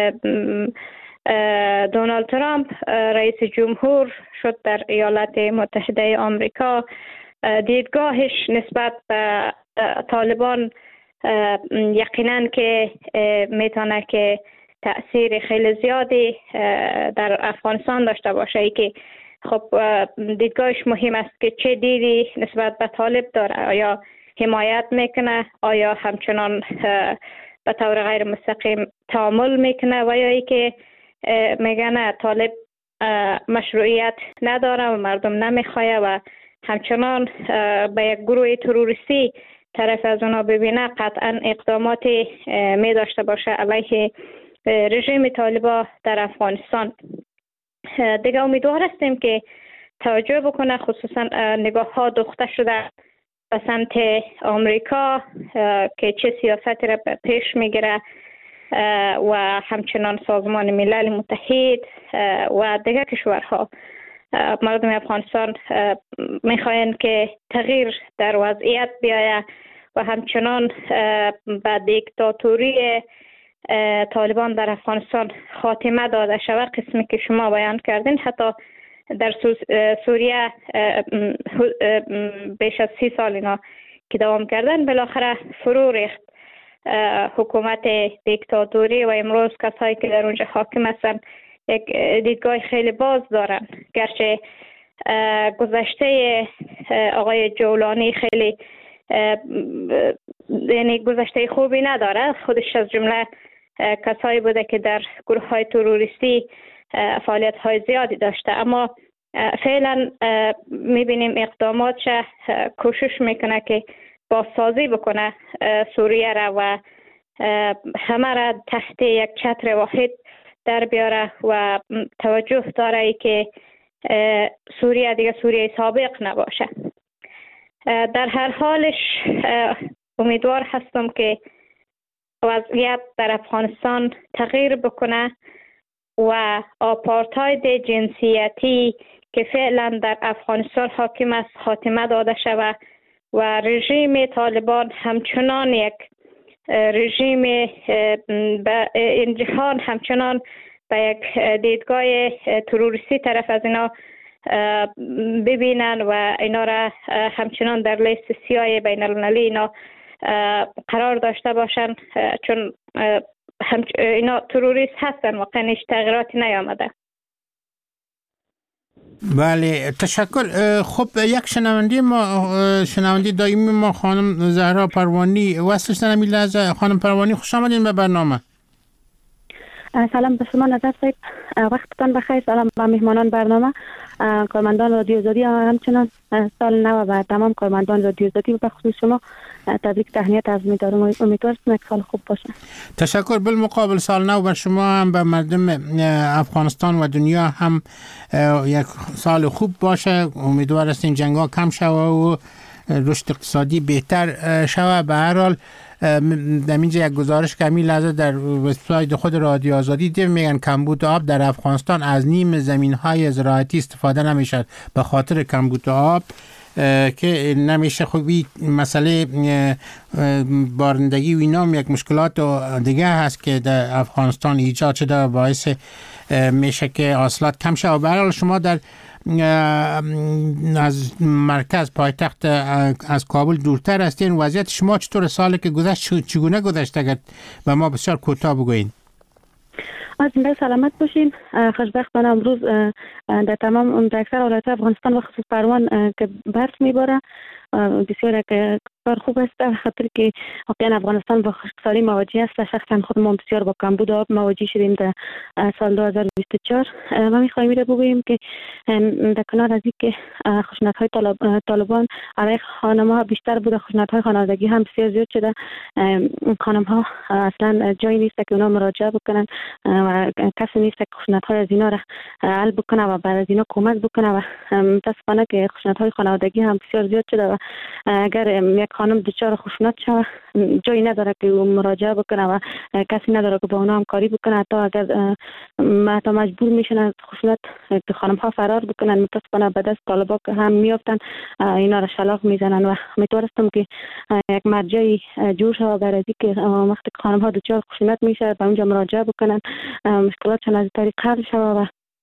S8: دونالد ترامپ رئیس جمهور شد در ایالات متحده آمریکا دیدگاهش نسبت به طالبان یقینا که میتونه که تأثیر خیلی زیادی در افغانستان داشته باشه. ای که خب دیدگاهش مهم است که چه دیدی نسبت به طالب داره، آیا حمایت میکنه، آیا همچنان به طور غیر مستقیم تعامل میکنه و یا ای که میگه نه طالب مشروعیت نداره و مردم نمیخواه و همچنان به یک گروه تروریستی طرف از اونا ببینه، قطعا اقدامات می داشته باشه علیه رژیم طالبا در افغانستان. دیگه امیدوار هستیم که توجه بکنه، خصوصا نگاه ها دوخته شده به سمت آمریکا که چه سیاستی را پیش میگیره و همچنان سازمان ملل متحد و دیگر کشورها. مردم افغانستان میخواین که تغییر در وضعیت بیاید و همچنان به دیکتاتوری طالبان در افغانستان خاتمه داده شود. قسمی که شما بیان کردین، حتی در سوریه بیش از سی سال اینا که دوام کردن بالاخره فرو ریخت حکومت دیکتاتوری و امروز کسایی که در اونجا حاکم هستن یک دیدگاه خیلی باز دارن. گرچه گذشته آقای جولانی خیلی یعنی گذشته خوبی نداره، خودش از جمله کسایی بوده که در گروه های تروریستی فعالیت های زیادی داشته، اما فعلا میبینیم اقداماتش کوشش میکنه که بازسازی بکنه سوریه را و همه را تحت یک چتر واحد در بیاره و توجه داره ای که سوریه دیگه سوریه سابق نباشه. در هر حالش امیدوار هستم که وضعیت در افغانستان تغییر بکنه و آپارتاید جنسیتی که فعلا در افغانستان حاکم است خاتمه داده شود و رژیم طالبان همچنان یک رژیم به این جهان همچنان به یک دیدگاه تروریستی طرف از اینا ببینن و اینا را همچنان در لیست سیاه بین المللی اینا قرار داشته باشن، چون اینا تروریست هستن، واقعا هیچ تغییراتی نیامده.
S9: بله تشکر. خب یک شنونده ما شنونده دائمی ما خانم زهرا پروانی وصل شدن. می لحظه خانم پروانی خوش آمدین به برنامه.
S12: سلام به شما نظر صاحب، وقتتان بخیر. سلام به مهمانان برنامه، کارمندان رادیو زادی، همچنان سال نو و تمام کارمندان رادیو زادی و به خصوص شما تبریک تهنیت از می‌دارم. امیدوارم یک سال خوب باشه. تشکر.
S9: بالمقابل سال نو بر شما هم به مردم افغانستان و دنیا هم یک سال خوب باشه. امیدوار هستیم جنگ‌ها کم شوه و رشد اقتصادی بهتر شوه. به هر حال در اینجا یک گزارش که همین لحظه در وبسایت خود رادیو آزادی دیدم، میگن کمبود آب در افغانستان از نیم زمین‌های زراعتی استفاده نمیشه به خاطر کمبود آب که نمیشه. خوبی مسئله بارندگی و اینا یک مشکلات دیگه هست که در افغانستان ایجاد شده و باعث میشه که حاصلات کم شه. و به هر حال شما در از مرکز پایتخت از کابل دورتر هستین. وضعیت شما چطور؟ سالی که گذشت چگونه گذشت؟ اگر به ما بسیار کوتاه بگوین.
S12: از زنده سلامت باشین. خوشبختانه امروز در تمام در اکثر ولایت افغانستان و خصوص پروان که برف میباره بسیار کار خوب است، خاطر که واقعا افغانستان با خشکسالی مواجه است. شخصا خود ما بسیار با کمبود آب مواجه شدیم در سال دو هزار و بیست و چهار. ما میخوایم را بگوییم که در کنار از اینکه خشونت‌های طالبان علیه خانم‌ها بیشتر بوده، خشونت‌های خانوادگی هم بسیار زیاد شده. خانم‌ها اصلا جایی نیست که اونا مراجعه بکنن و کسی نیست که خشونت‌های از اینا را حل بکنه و بر از اینا کمک بکنه و متاسفانه که خشونت‌های خانوادگی هم بسیار زیاد شده و اگر یک خانم دچار خشونت شود جایی نداره که مراجعه بکنه و کسی نداره که با اونا همکاری بکنه. حتی اگر حتی مجبور میشن از خشونت که خانم ها فرار بکنن، متاسفانه به دست طالبا که هم میافتن اینا را شلاق میزنن. و امیدوار هستم که یک مرجعی جور شود برای اینکه وقتی که خانم ها دچار خشونت میشه به اونجا مراجعه بکنن، مشکلاتشون از طریق حل شود و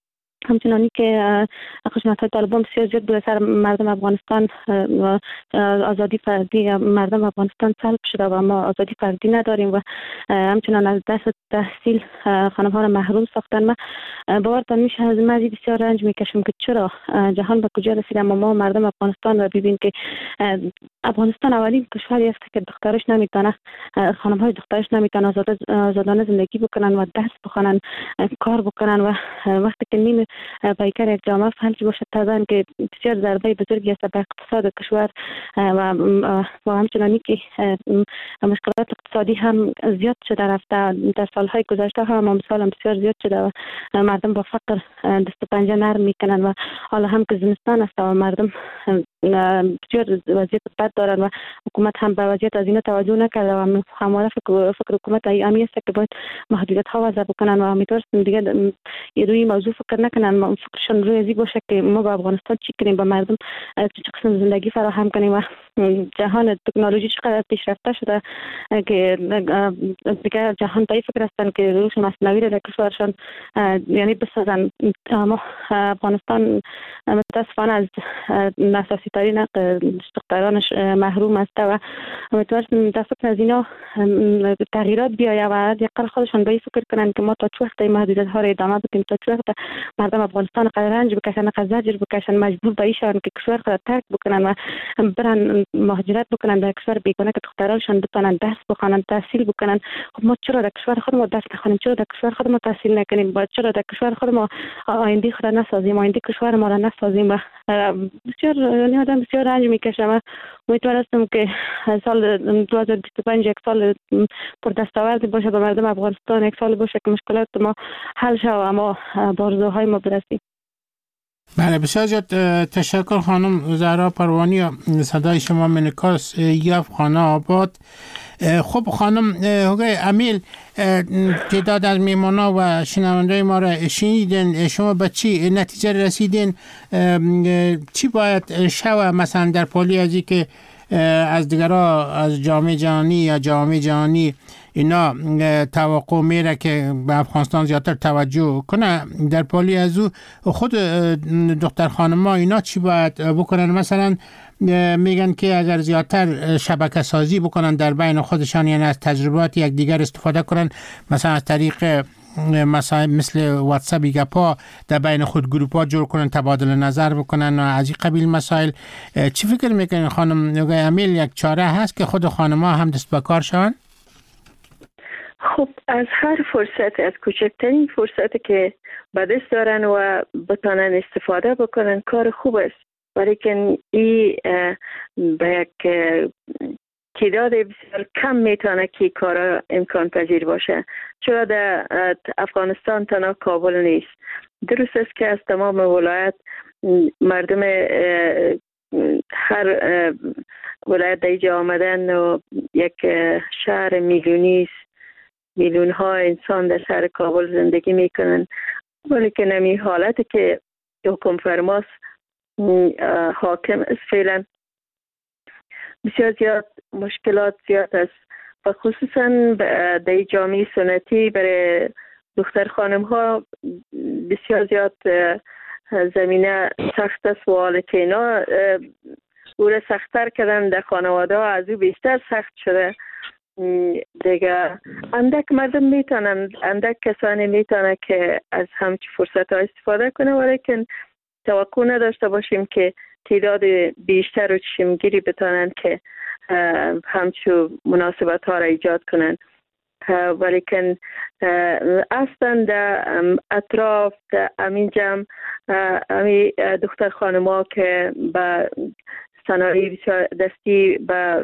S12: همچنانی که خشونت‌های طالبان بسیار زیاد بر سر مردم افغانستان و آزادی فردی مردم افغانستان سلب شده و ما آزادی فردی نداریم و همچنان از دست تحصیل خانم ها را محروم ساختن. ما باورتان میشه از مزید بسیار رنج میکشم که چرا جهان به کجا رسیده، اما ما مردم افغانستان را ببین که افغانستان اولین کشوری است که دخترش نمیتونه، خانم های دخترش نمیتونه آزادانه زندگی بکنن و درس بخونن، کار بکنن و وقتی که نیم پیکر یک جامعه فلج باشه طبعا که بسیار ضربه بزرگی است به اقتصاد کشور و و همچنانی که مشکلات اقتصادی هم زیاد شده رفته. در سالهای گذشته هم امسال هم بسیار زیاد شده و مردم با فقر دست و پنجه نرم میکنن و حالا هم که زمستان است و مردم بسیار وضعیت بد دارن و حکومت هم به وضعیت از این توجه نکرده و همواره فکر, فکر حکومت امی است که باید محدودیت ها وضع بکنن و امیدوارم دیگه یه روی موضوع فکر نکنن، فکرشون روی ازی باشه که ما با افغانستان چی کنیم، با مردم چه قسم زندگی فراهم کنیم و جهان تکنولوژی چقدر پیشرفته شده که دیگه جهان تایی فکر هستن که روش مصنوعی را در کشورشان یعنی بسازن. اما افغانستان متاسفانه از اساسی ترین دخترانش محروم است و امیدوارم در فکر از اینا تغییرات بیاید و یقر خودشان به فکر کنن که ما تا چه وقت محدودیت ها را ادامه بدیم، تا چه وقت مردم افغانستان قدر رنج بکشن، قدر زجر بکشن، مجبور به ایشان که کشور خود ترک بکنن و برن مهاجرت بکنن در کشور بیگانه که دخترانشان بتونن درس بخونن، تحصیل بکنن. خب ما چرا در کشور خود ما درس نخونیم؟ چرا در کشور خود ما تحصیل نکنیم؟ چرا در کشور خود ما آینده خود نسازیم، آینده کشور ما را نسازیم؟ و بسیار یعنی آدم بسیار رنج میکشه و امیدوار هستم که سال دو هزار و بیست و پنج یک سال پر دستاوردی باشه به مردم افغانستان، یک سال باشه که مشکلات ما حل شود و ما به آرزوهای ما برسیم.
S9: بله بسیار زیاد تشکر خانم زهرا پروانی. صدای شما منکاس یاف خانه آباد. خب خانم هوگای امیل، تعداد از میمانا و شنونده ما را شنیدین، شما به چی نتیجه رسیدین؟ چی باید شوه مثلا در پالی ازی که از دیگرها از جامعه جهانی یا جامعه جهانی اینا توقع میره که به افغانستان زیادتر توجه کنه، در پالی از او خود دختر خانم ها اینا چی باید بکنن؟ مثلا میگن که اگر زیادتر شبکه سازی بکنن در بین خودشان، یعنی از تجربات یک دیگر استفاده کنن، مثلا از طریق مثلا مثل واتساپ گپا در بین خود گروپ ها جور کنن، تبادل نظر بکنن و از این قبیل مسائل. چی فکر میکنین خانم نگاه امیل یک چاره هست که خود خانم ها هم دست به کار شون؟
S10: خب از هر فرصت، از کوچکترین فرصتی که به دست دارن و بتانن استفاده بکنن کار خوب است، ولیکن این به یک تعداد بسیار کم میتونه که کار امکان پذیر باشه، چرا در افغانستان تنها کابل نیست. درست است که از تمام ولایت مردم هر ولایت دیجا آمدن و یک شهر میلیونی است، میلیون ها انسان در شهر کابل زندگی میکنن، ولیکن نمی حالتی که حکم فرماس حاکم است فعلا بسیار زیاد مشکلات زیاد است و خصوصا در جامعه سنتی برای دختر خانم ها بسیار زیاد زمینه سخت است و والدینا او را سخت‌تر کردن، در خانواده ها از او بیشتر سخت شده دیگه. اندک مردم میتونن، اندک کسانی میتونن که از همچی فرصت ها استفاده کنه، ولیکن توقع نداشته باشیم که تعداد بیشتر و چشمگیری بتانن که همچو مناسبت ها را ایجاد کنن. ولیکن اصلا در اطراف در امین جمع امی دختر خانم ها که با صنایع بسیار دستی با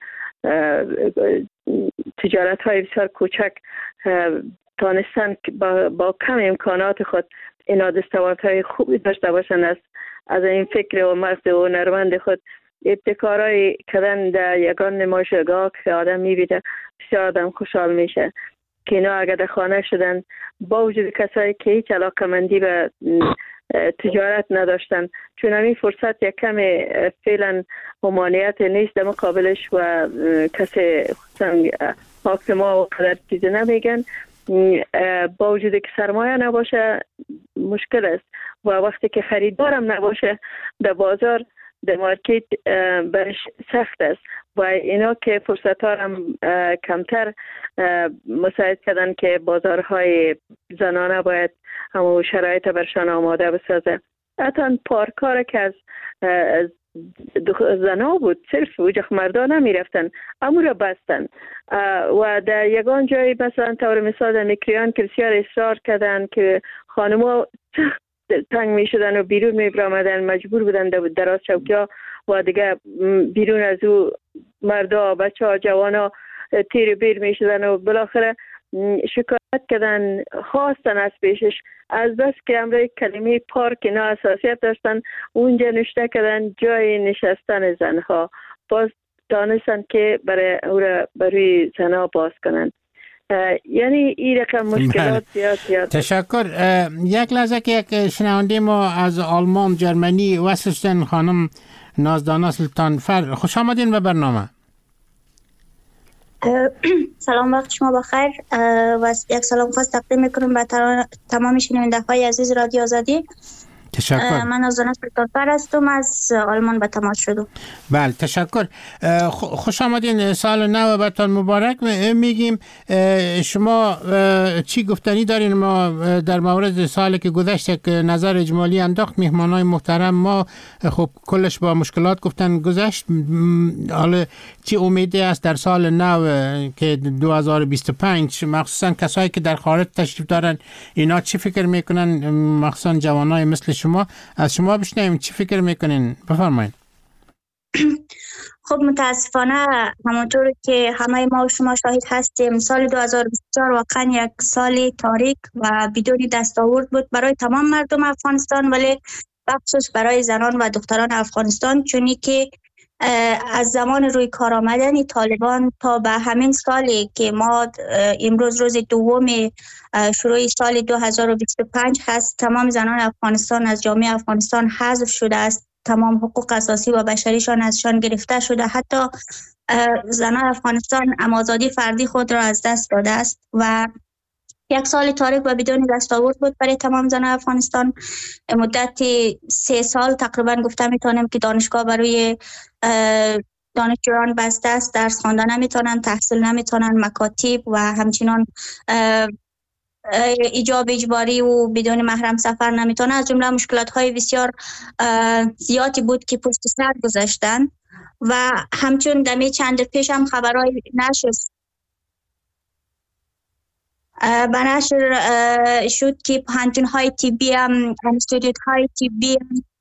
S10: تجارت های بسیار کوچک تانستن با, با کم امکانات خود اینا دستاوردهای خوبی داشته باشند، از از این فکر و مغز و هنرمند خود ابتکارهای کردن در یگان نمایشگاه که آدم میبینه بسیار آدم خوشحال میشه که اینا اگر در خانه شدن با وجود کسایی که هیچ علاقمندی به تجارت نداشتن، چون همین فرصت یک کم فعلا ممانعت نیست در مقابلش و کسی خصوصا حاکما و قدر چیزی نمیگن، با وجود که سرمایه نباشه مشکل است و وقتی که خریدارم نباشه در بازار در مارکت برش سخت است و اینا که فرصت ها هم کمتر مساعد کردن که بازارهای زنانه باید همون شرایط برشان آماده بسازه. حتی پارکار که از زنا بود صرف وجه مردان نمی رفتن امو را بستن و در یگان جایی مثلا طور مثال در میکریان که بسیار اصرار کردن که خانم‌ها تنگ می شدن و بیرون می برامدن، مجبور بودن دراز چوکی ها و دیگه بیرون از او مردا بچه ها جوان ها تیر بیر می شدن و بالاخره شکایت کردن، خواستن از پیشش از بس که امروی کلمه پارک اینا اساسیت داشتن اونجا نشته کردن جای نشستن زنها، باز دانستن که برای او را برای زنها باز کنن. یعنی این رقم مشکلات زیاد زیاد.
S9: تشکر. یک لحظه که یک شنونده ما از آلمان جرمنی واسشتن خانم نازدانا سلطان فر، خوش آمدین به برنامه.
S13: سلام، وقت شما بخیر و یک سلام خاص تقدیم میکنم به تمام شنونده های عزیز رادیو آزادی.
S9: تشکر.
S13: من نازدانا سلطان فر هستم، از آلمان به تماس شدم.
S9: بله تشکر. خوش آمدین، سال نو براتون مبارک میگیم. شما چی گفتنی دارین؟ ما در مورد سالی که گذشته که نظر اجمالی انداخت مهمانای محترم ما خب کلش با مشکلات گفتن گذشت. حالا چی امیدی است در سال نو که دو هزار و بیست و پنج، مخصوصا کسایی که در خارج تشریف دارن اینا چی فکر میکنن؟ مخصوصا جوانای مثل شما، از شما بشنویم چی فکر میکنین؟ بفرمایید.
S13: خب متاسفانه همونطور که همه ما و شما شاهد هستیم سال دو هزار و بیست و چهار واقعا یک سال تاریک و بدون دستاورد بود برای تمام مردم افغانستان، ولی بخصوص برای زنان و دختران افغانستان، چونی که از زمان روی کار آمدن طالبان تا به همین سالی که ما امروز روز دوم شروع سال دو هزار و بیست و پنج هست، تمام زنان افغانستان از جامعه افغانستان حذف شده است، تمام حقوق اساسی و بشریشان ازشان گرفته شده، حتی زنان افغانستان آزادی فردی خود را از دست داده است و یک سال تاریک و بدون دستاورد بود برای تمام زنان افغانستان. مدت سه سال تقریبا گفته میتونم که دانشگاه برای دانشجویان بسته است، درس خواندن نمیتونن، تحصیل نمیتونن، مکاتب و همچنان ایجاب اجباری و بدون محرم سفر نمیتونن. از جمله مشکلات های بسیار زیادی بود که پشت سر گذاشتن و همچون دمی چند پیش هم خبرهای نشر به نشر شد که پانتون های طبی هم، انستیتوت های طبی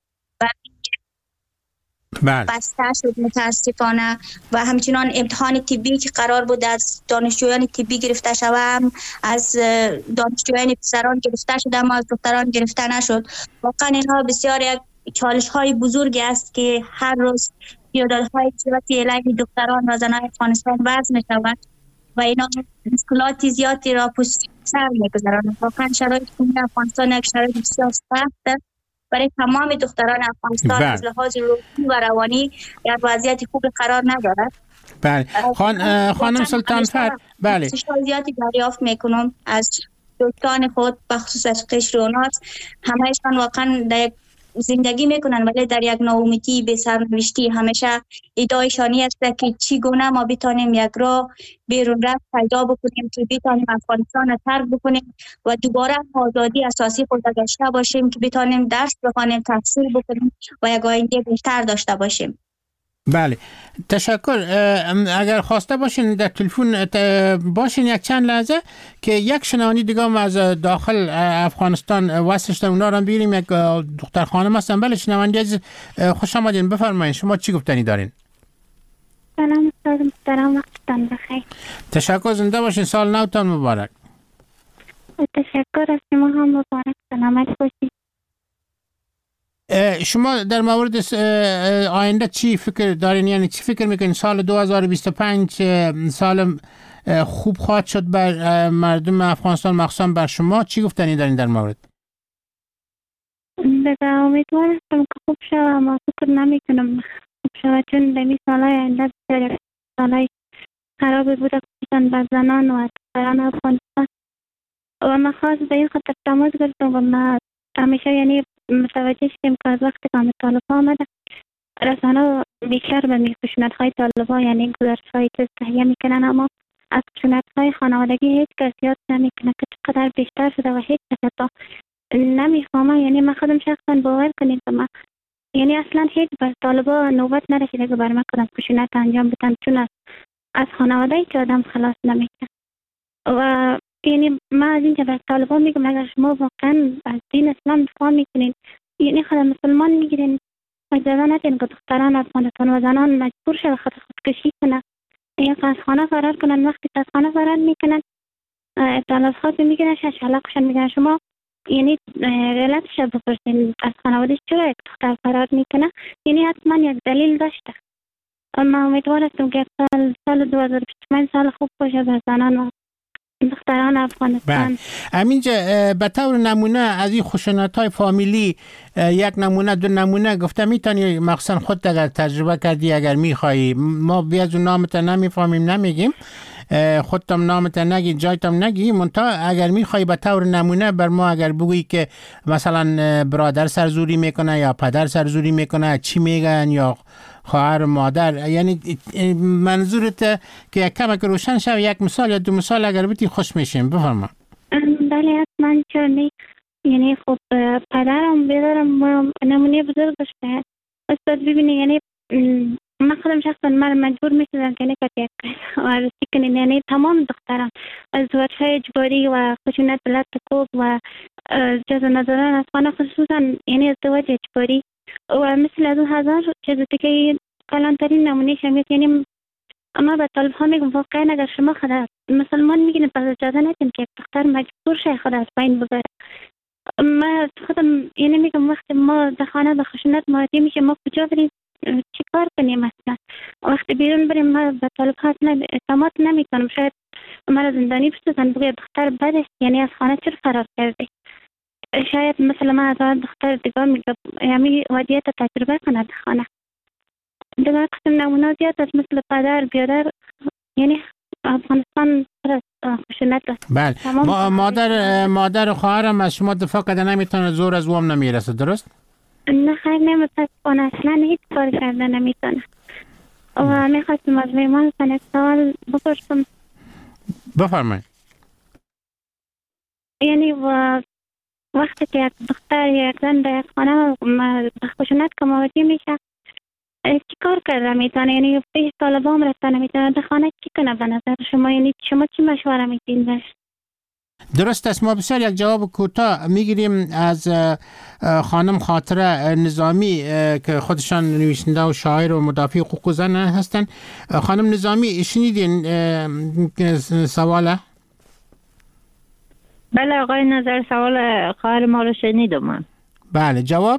S13: هم بسته شد متاسفانه و همچنان امتحان طبی که قرار بود از دانشجویان طبی گرفته شود هم از دانشجویان پسران گرفته شد اما از دختران گرفته نشد. واقعا اینها بسیار یک چالش های بزرگی است که هر روز پیاده‌های های علیه دختران و زنان افغانستان وضع می شود و اینا مشکلات زیادی را پشت سر می‌گذارند. واقعا شرایط کنونی افغانستان یک شرایط بسیار سخت برای تمام دختران افغانستان از لحاظ روحی و روانی در وضعیت خوب قرار ندارد.
S9: بله خان خانم سلطان فر، بله
S13: زیادی دریافت میکنم از دوستان خود بخصوص از قشر و ناس، همهشان واقعا در زندگی میکنن ولی در یک ناامیدی به سرنوشتی. همیشه ادعایشانی است که چگونه ما بتانیم یک راه بیرون رفت پیدا بکنیم که بتانیم افغانستان را ترک بکنیم و دوباره آزادی اساسی خود را داشته باشیم که بتانیم درس بخوانیم، تحصیل بکنیم و یک آینده بهتر داشته باشیم.
S9: بله تشکر. اگر خواسته باشین در تلفن باشین یک چند لحظه که یک شنوانی دیگه هم از داخل افغانستان واسه اونا رو بیاریم. یک دختر خانم هستن. بله شنوانی عزیز خوش آمدین، بفرمایید شما چی گفتنی دارین؟
S12: سلام استاد محترم، وقتتان بخیر.
S9: تشکر، زنده باشین، سال نوتان مبارک.
S12: تشکر، از شما هم مبارک، سلامت باشید.
S9: شما در مورد آینده چی فکر دارین؟ یعنی چی فکر میکنین سال دو هزار و بیست و پنج سال خوب خواهد شد بر مردم افغانستان، مخصوصا بر شما؟ چی گفتنی دارین در مورد؟
S12: دیگه امیدوار هستم که خوب شد اما فکر نمیکنم خوب شد، چون در این سالهای آینده بسیار سالهای خرابی بوده خصوصا بر زنان و دختران افغانستان و ما خاص به این خاطر تماس گرفتم و ما همیشه یعنی متوجه شدیم که از وقتی که طالب آمده رسانه بیشتر به خشونت های طالب ها یعنی گزارش های چیز تهیه میکنن، اما از خشونت های خانوادگی هیچ کس یاد نمیکنه که چقدر بیشتر شده و هیچ کس تا نمیفهمه. یعنی من خودم شخصا باور کنید که من یعنی اصلا هیچ بر طالبا نوبت نرسیده که بر من کدام خشونت انجام بدن، چون از, از خانواده که آدم خلاص نمیشه. و یعنی من از اینجا بر طالبا میگم اگر شما واقعا از دین اسلام دفاع میکنین، یعنی خود مسلمان میگیرین، اجازه ندین که دختران افغانستان و زنان مجبور شد خود خودکشی کنن یا از خانه فرار کنن. وقتی از خانه فرار میکنن اطلاعات خاص میگیرن، شلاقشان میگن. شما یعنی علتش بپرسین از خانوادهش چرا یک دختر فرار میکنه، یعنی حتما یک دلیل داشته. اما امیدوار هستم که سال سال دو هزار و بیست و پنج سال خوب باشه به زنان و دختران افغانستان.
S9: همینجا به طور نمونه از این خشونت های فامیلی یک نمونه دو نمونه گفتم میتونی مخصوصا خود اگر تجربه کردی اگر میخوایی، ما بیازو نامت نمیفهمیم نمیگیم، خودتم نامت نگی جایتم نگی، منتها اگر میخوای به طور نمونه بر ما اگر بگویی که مثلا برادر سرزوری میکنه یا پدر سرزوری میکنه چی میگن، یا خواهر مادر، یعنی منظورت که کم که روشن شد یک مثال یا دو مثال اگر بودی خوش میشیم. بفرما.
S12: بله حتما. چون یعنی خب پدرم بیدارم نمونه بزرگ داشته استاد ببینی، یعنی من خودم شخصا من مجبور میشدم که نکت یک عرضی کنین، یعنی تمام دختران از ازدواج‌های اجباری و خشونت بلد کوب و جز نظران از خانه، خصوصا یعنی ازدواج اجباری و مثل از اون هزار چیز دیگه کلانترین نمونه شمیت. یعنی اما به طالب ها میگم واقعا اگر شما خود مسلمان میگین پس اجازه ندین که دختر مجبور شه خود از بین ببره. ما خودم یعنی میگم وقتی ما در خانه به خشونت مواجه میشه ما کجا بریم چی کار کنیم؟ مثلا وقتی بیرون بریم ما به طالب ها اعتماد نمیکنم، شاید مرا زندانی بسازن بگه دختر بده یعنی از خانه چرا فرار کرده. شاید مثلا من از دختر دیگه میگم یعنی وضعیت تجربه کنه در خانه. دیگه قسم نمونه زیاد از مثل پدر بیادر، یعنی افغانستان پر از خشونت است.
S9: بله ما مادر مادر و خواهرم از شما دفاع کرده نمیتونه، زور از وام نمیرسه، درست؟
S12: نه خیر نمیتونه، اصلا هیچ کار کرده نمیتونه. و میخواستم از میمان سن سوال بپرسم.
S9: بفرمایید.
S12: یعنی و وقتی که یک دختر یا یک زن در خانه به خشونت که مواجه میشه چی کار کرده میتونه؟ یعنی پیش طالبا هم رسته نمیتونه در خانه چی کنه به نظر شما؟ یعنی شما چی مشوره میتین بهش؟
S9: درست است. ما بسیار یک جواب کوتاه میگیریم از خانم خاطره نظامی که خودشان نویسنده و شاعر و مدافع حقوق زن هستن. خانم نظامی شنیدین سواله؟
S11: بله آقای نظر سوال خواهر ما رو شنیدم من.
S9: بله جواب؟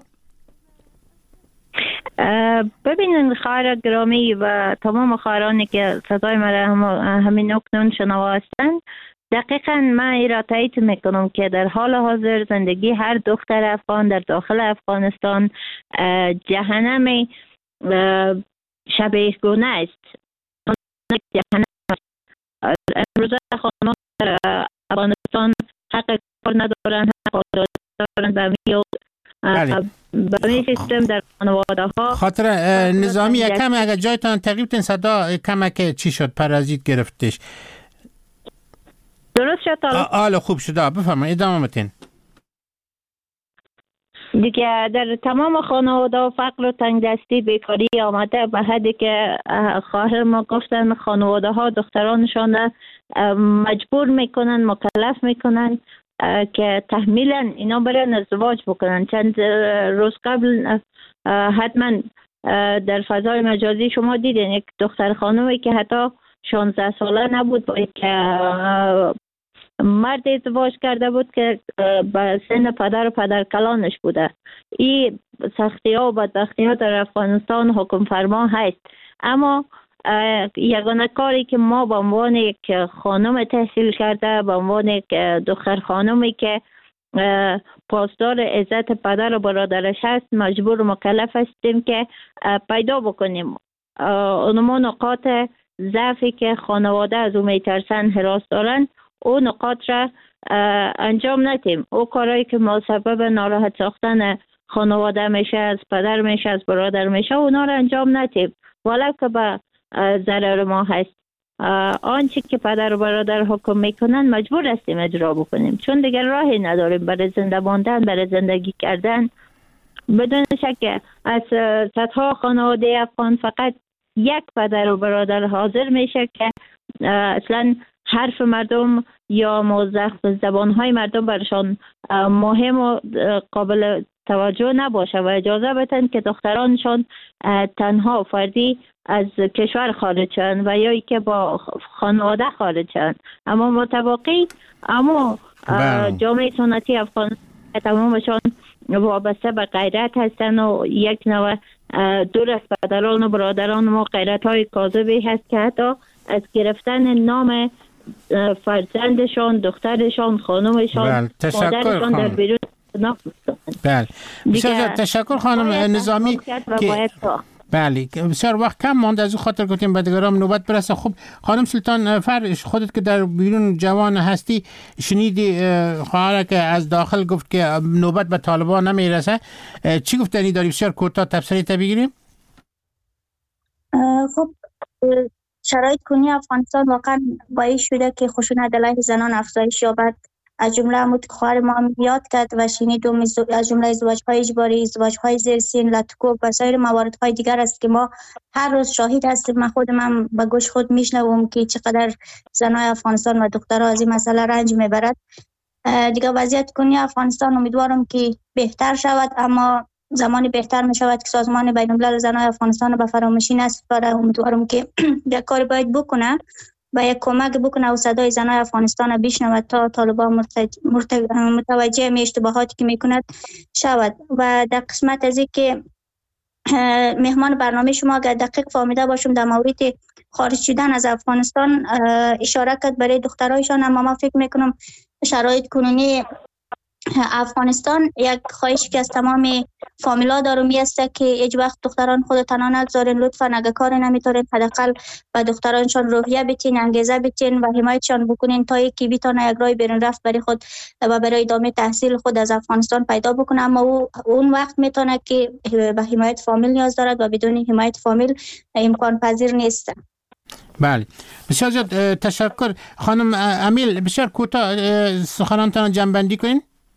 S11: ببینید خواهر گرامی و تمام خواهرانی که صدای مرا هم همین اکنون شنوا هستند، دقیقاً من ایرا تایید میکنم که در حال حاضر زندگی هر دختر افغان در داخل افغانستان جهنم شبیه گونه است. امروزه خانمان در افغانستان حق کار ندارن، حق دارن به میو به می سیستم در خانواده ها.
S9: خاطر نظامی کم اگر جایتان تقریب تن صدا کم که چی شد پرازیت گرفتش.
S11: درست شد؟
S9: آله خوب شده. بفرمایید ادامه متین.
S11: دیگه در تمام خانواده و فقر و تنگدستی بیکاری آمده به حدی که خواهر ما گفتن خانواده ها دخترانشان مجبور میکنن، مکلف میکنن که تحمیلا اینا برن ازدواج بکنن. چند روز قبل حتما در فضای مجازی شما دیدین یک دختر خانومی که حتی شانزده ساله نبود با یک مرد ازدواج کرده بود که به سن پدر و پدر کلانش بوده. این سختی ها و بدبختی ها در افغانستان حکم فرما هست، اما یگانه کاری که ما به عنوان یک خانم تحصیل کرده، به عنوان یک دختر خانمی که پاسدار عزت پدر و برادرش هست مجبور و مکلف هستیم که پیدا بکنیم اونما نقاط ضعفی که خانواده از او میترسن، حراس دارن، او نقاط را انجام ندیم. او کارهایی که ما سبب ناراحت ساختن خانواده میشه، از پدر میشه، از برادر میشه، اونا رو انجام ندیم ولو که به ضرر ما هست. آنچه که پدر و برادر حکم میکنن مجبور هستیم اجرا بکنیم، چون دیگر راهی نداریم برای زنده ماندن، برای زندگی کردن. بدون شک از صدها خانواده افغان فقط یک پدر و برادر حاضر میشه که اصلا حرف مردم یا موضح زبانهای مردم برشان مهم و قابل توجه نباشه و اجازه بدن که دخترانشان تنها فردی از کشور خارج شن و یا ای که با خانواده خارج شن. اما متباقی اما جامعه سنتی افغان تمامشان وابسته به غیرت هستن و یک نوع دور از پدران و برادران ما غیرت های کاذبی هست که حتی از گرفتن نام فرزندشان، دخترشان، خانمشان، مادرشان در بیرون
S9: بله. بسیار تشکر خانم نظامی که بله بسیار وقت کم ماند، از اون خاطر گفتیم به دیگران نوبت برسه. خب خانم سلطان فرش، خودت که در بیرون جوان هستی شنیدی خواهر که از داخل گفت که نوبت به طالبان نمیرسه، چی گفتنی داری؟ بسیار کوتاه تفسیری تا بگیریم.
S13: خب شرایط کنونی افغانستان واقعا باعث شده که خشونت علیه زنان افزایش یابد. از جمله همون که خواهر ما هم یاد کرد و شنیدم از جمله ازدواج‌های اجباری، ازدواج‌های زیر سن، لطکوب و سایر مواردهای دیگر است که ما هر روز شاهد هستیم. من خودم هم به گوش خود میشنوم که چقدر زنای افغانستان و دخترها از این مسئله رنج میبرد. دیگه وضعیت کنونی افغانستان امیدوارم که بهتر شود، اما زمانی بهتر می شود که سازمان بین الملل زنای افغانستان به فراموشی نسپاره. امیدوارم که یک کاری باید بکنه و یک کمک بکنه و صدای زنای افغانستان بشنود تا طالبان متوجه می اشتباهاتی که میکند شود. و در قسمت از این که مهمان برنامه شما اگر دقیق فهمیده باشم در مورد خارج شدن از افغانستان اشاره کرد برای دخترایشان، اما من فکر میکنم شرایط کنونی افغانستان یک خواهش که از تمام فامیلا دارم است که هیچ وقت دختران خود تنها نگذارین. لطفا اگه کاری نمیتونین حداقل به دخترانشان روحیه بدین، انگیزه بدین و حمایتشان بکنین تا اینکه بتونه یک راه بیرون رفت برای خود و برای ادامه تحصیل خود از افغانستان پیدا بکنه. اما او اون وقت میتونه که به حمایت فامیل نیاز دارد و بدون حمایت فامیل امکان پذیر نیست.
S9: بله بسیار زیاد تشکر خانم امیل. بسیار کوتاه سخنانتان جمع‌بندی کنین.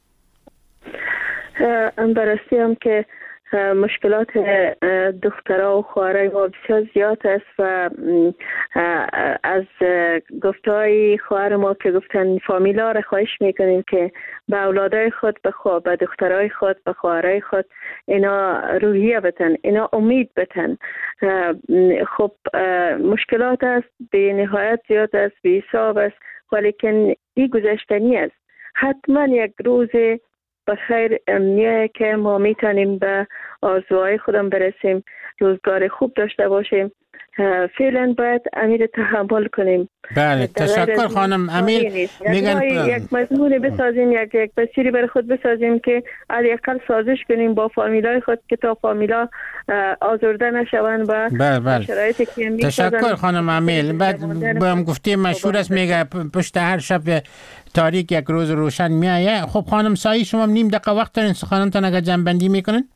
S10: براستی هم که مشکلات دخترها و خواهرای ما بسیار زیاد است و از گفتهای خواهر ما که گفتن فامیلا را خواهش میکنیم که به اولادای خود بخوا به دخترای خود به خواهرای خود اینا روحیه بتن، اینا امید بتن. خب مشکلات است به نهایت زیاد است، به حساب است، ولیکن این گذشتنی است. حتما یک روز بخیر امنیه که ما میتونیم به آرزوهای خودم برسیم، روزگار خوب داشته باشیم. فعلا باید امیر تحمل کنیم.
S9: بله تشکر خانم امیر.
S10: میگن یک مضمون بسازیم، یک یک بسیاری برای خود بسازیم که حداقل سازش کنیم با فامیلای خود که تا فامیلا آزرده نشوند و
S9: بله بله.
S10: شرایطی که میسازن.
S9: تشکر خانم امیر. بعد با هم گفتیم مشهور است، میگه پشت هر شب تاریک یک روز روشن میایه. خب خانم سایی شما نیم دقیقه وقت دارین، سخنانتان اگر جمع‌بندی میکنین.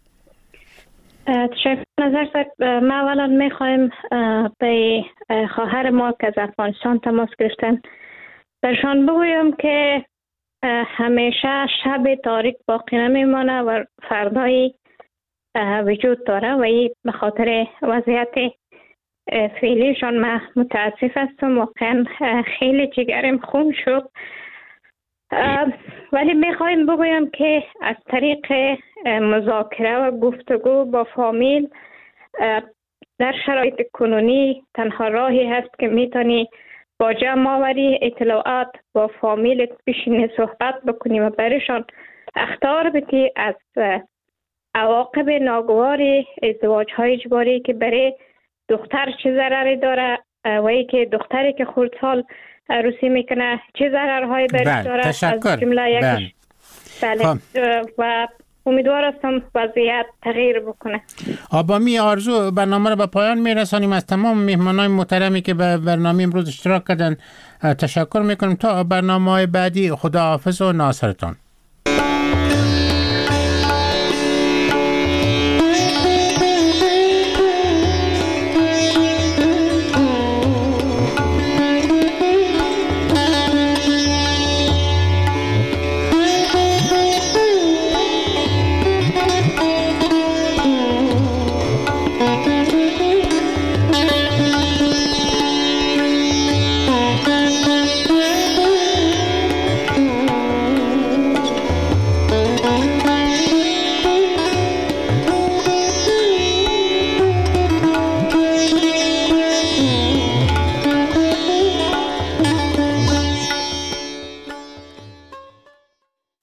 S8: تشکر نظر سر. ما اولا میخوایم به خواهر ما که از افغانستان تماس گرفتن برشان بگویم که همیشه شب تاریک باقی نمیمانه و فردایی وجود داره و این به خاطر وضعیت فعلیشان من متاسف هستم. واقعا خیلی جگرم خون شد، ولی میخوایم بگویم که از طریق مذاکره و گفتگو با فامیل در شرایط کنونی تنها راهی هست که میتونی با جمع آوری اطلاعات با فامیل بشینی صحبت بکنی و برایشان اخطار بدی از عواقب ناگوار ازدواج های اجباری که برای دختر چه ضرری داره و ای که دختری که خردسال عروسی میکنه چه ضررهایی برش داره.
S9: تشکر.
S8: از جمله یکش بله. و امیدوار هستم وضعیت تغییر بکنه.
S9: با می آرزو برنامه را به پایان میرسانیم. از تمام مهمانان محترمی که به برنامه امروز اشتراک کردن تشکر میکنم. تا برنامه های بعدی، خداحافظ و ناصرتان.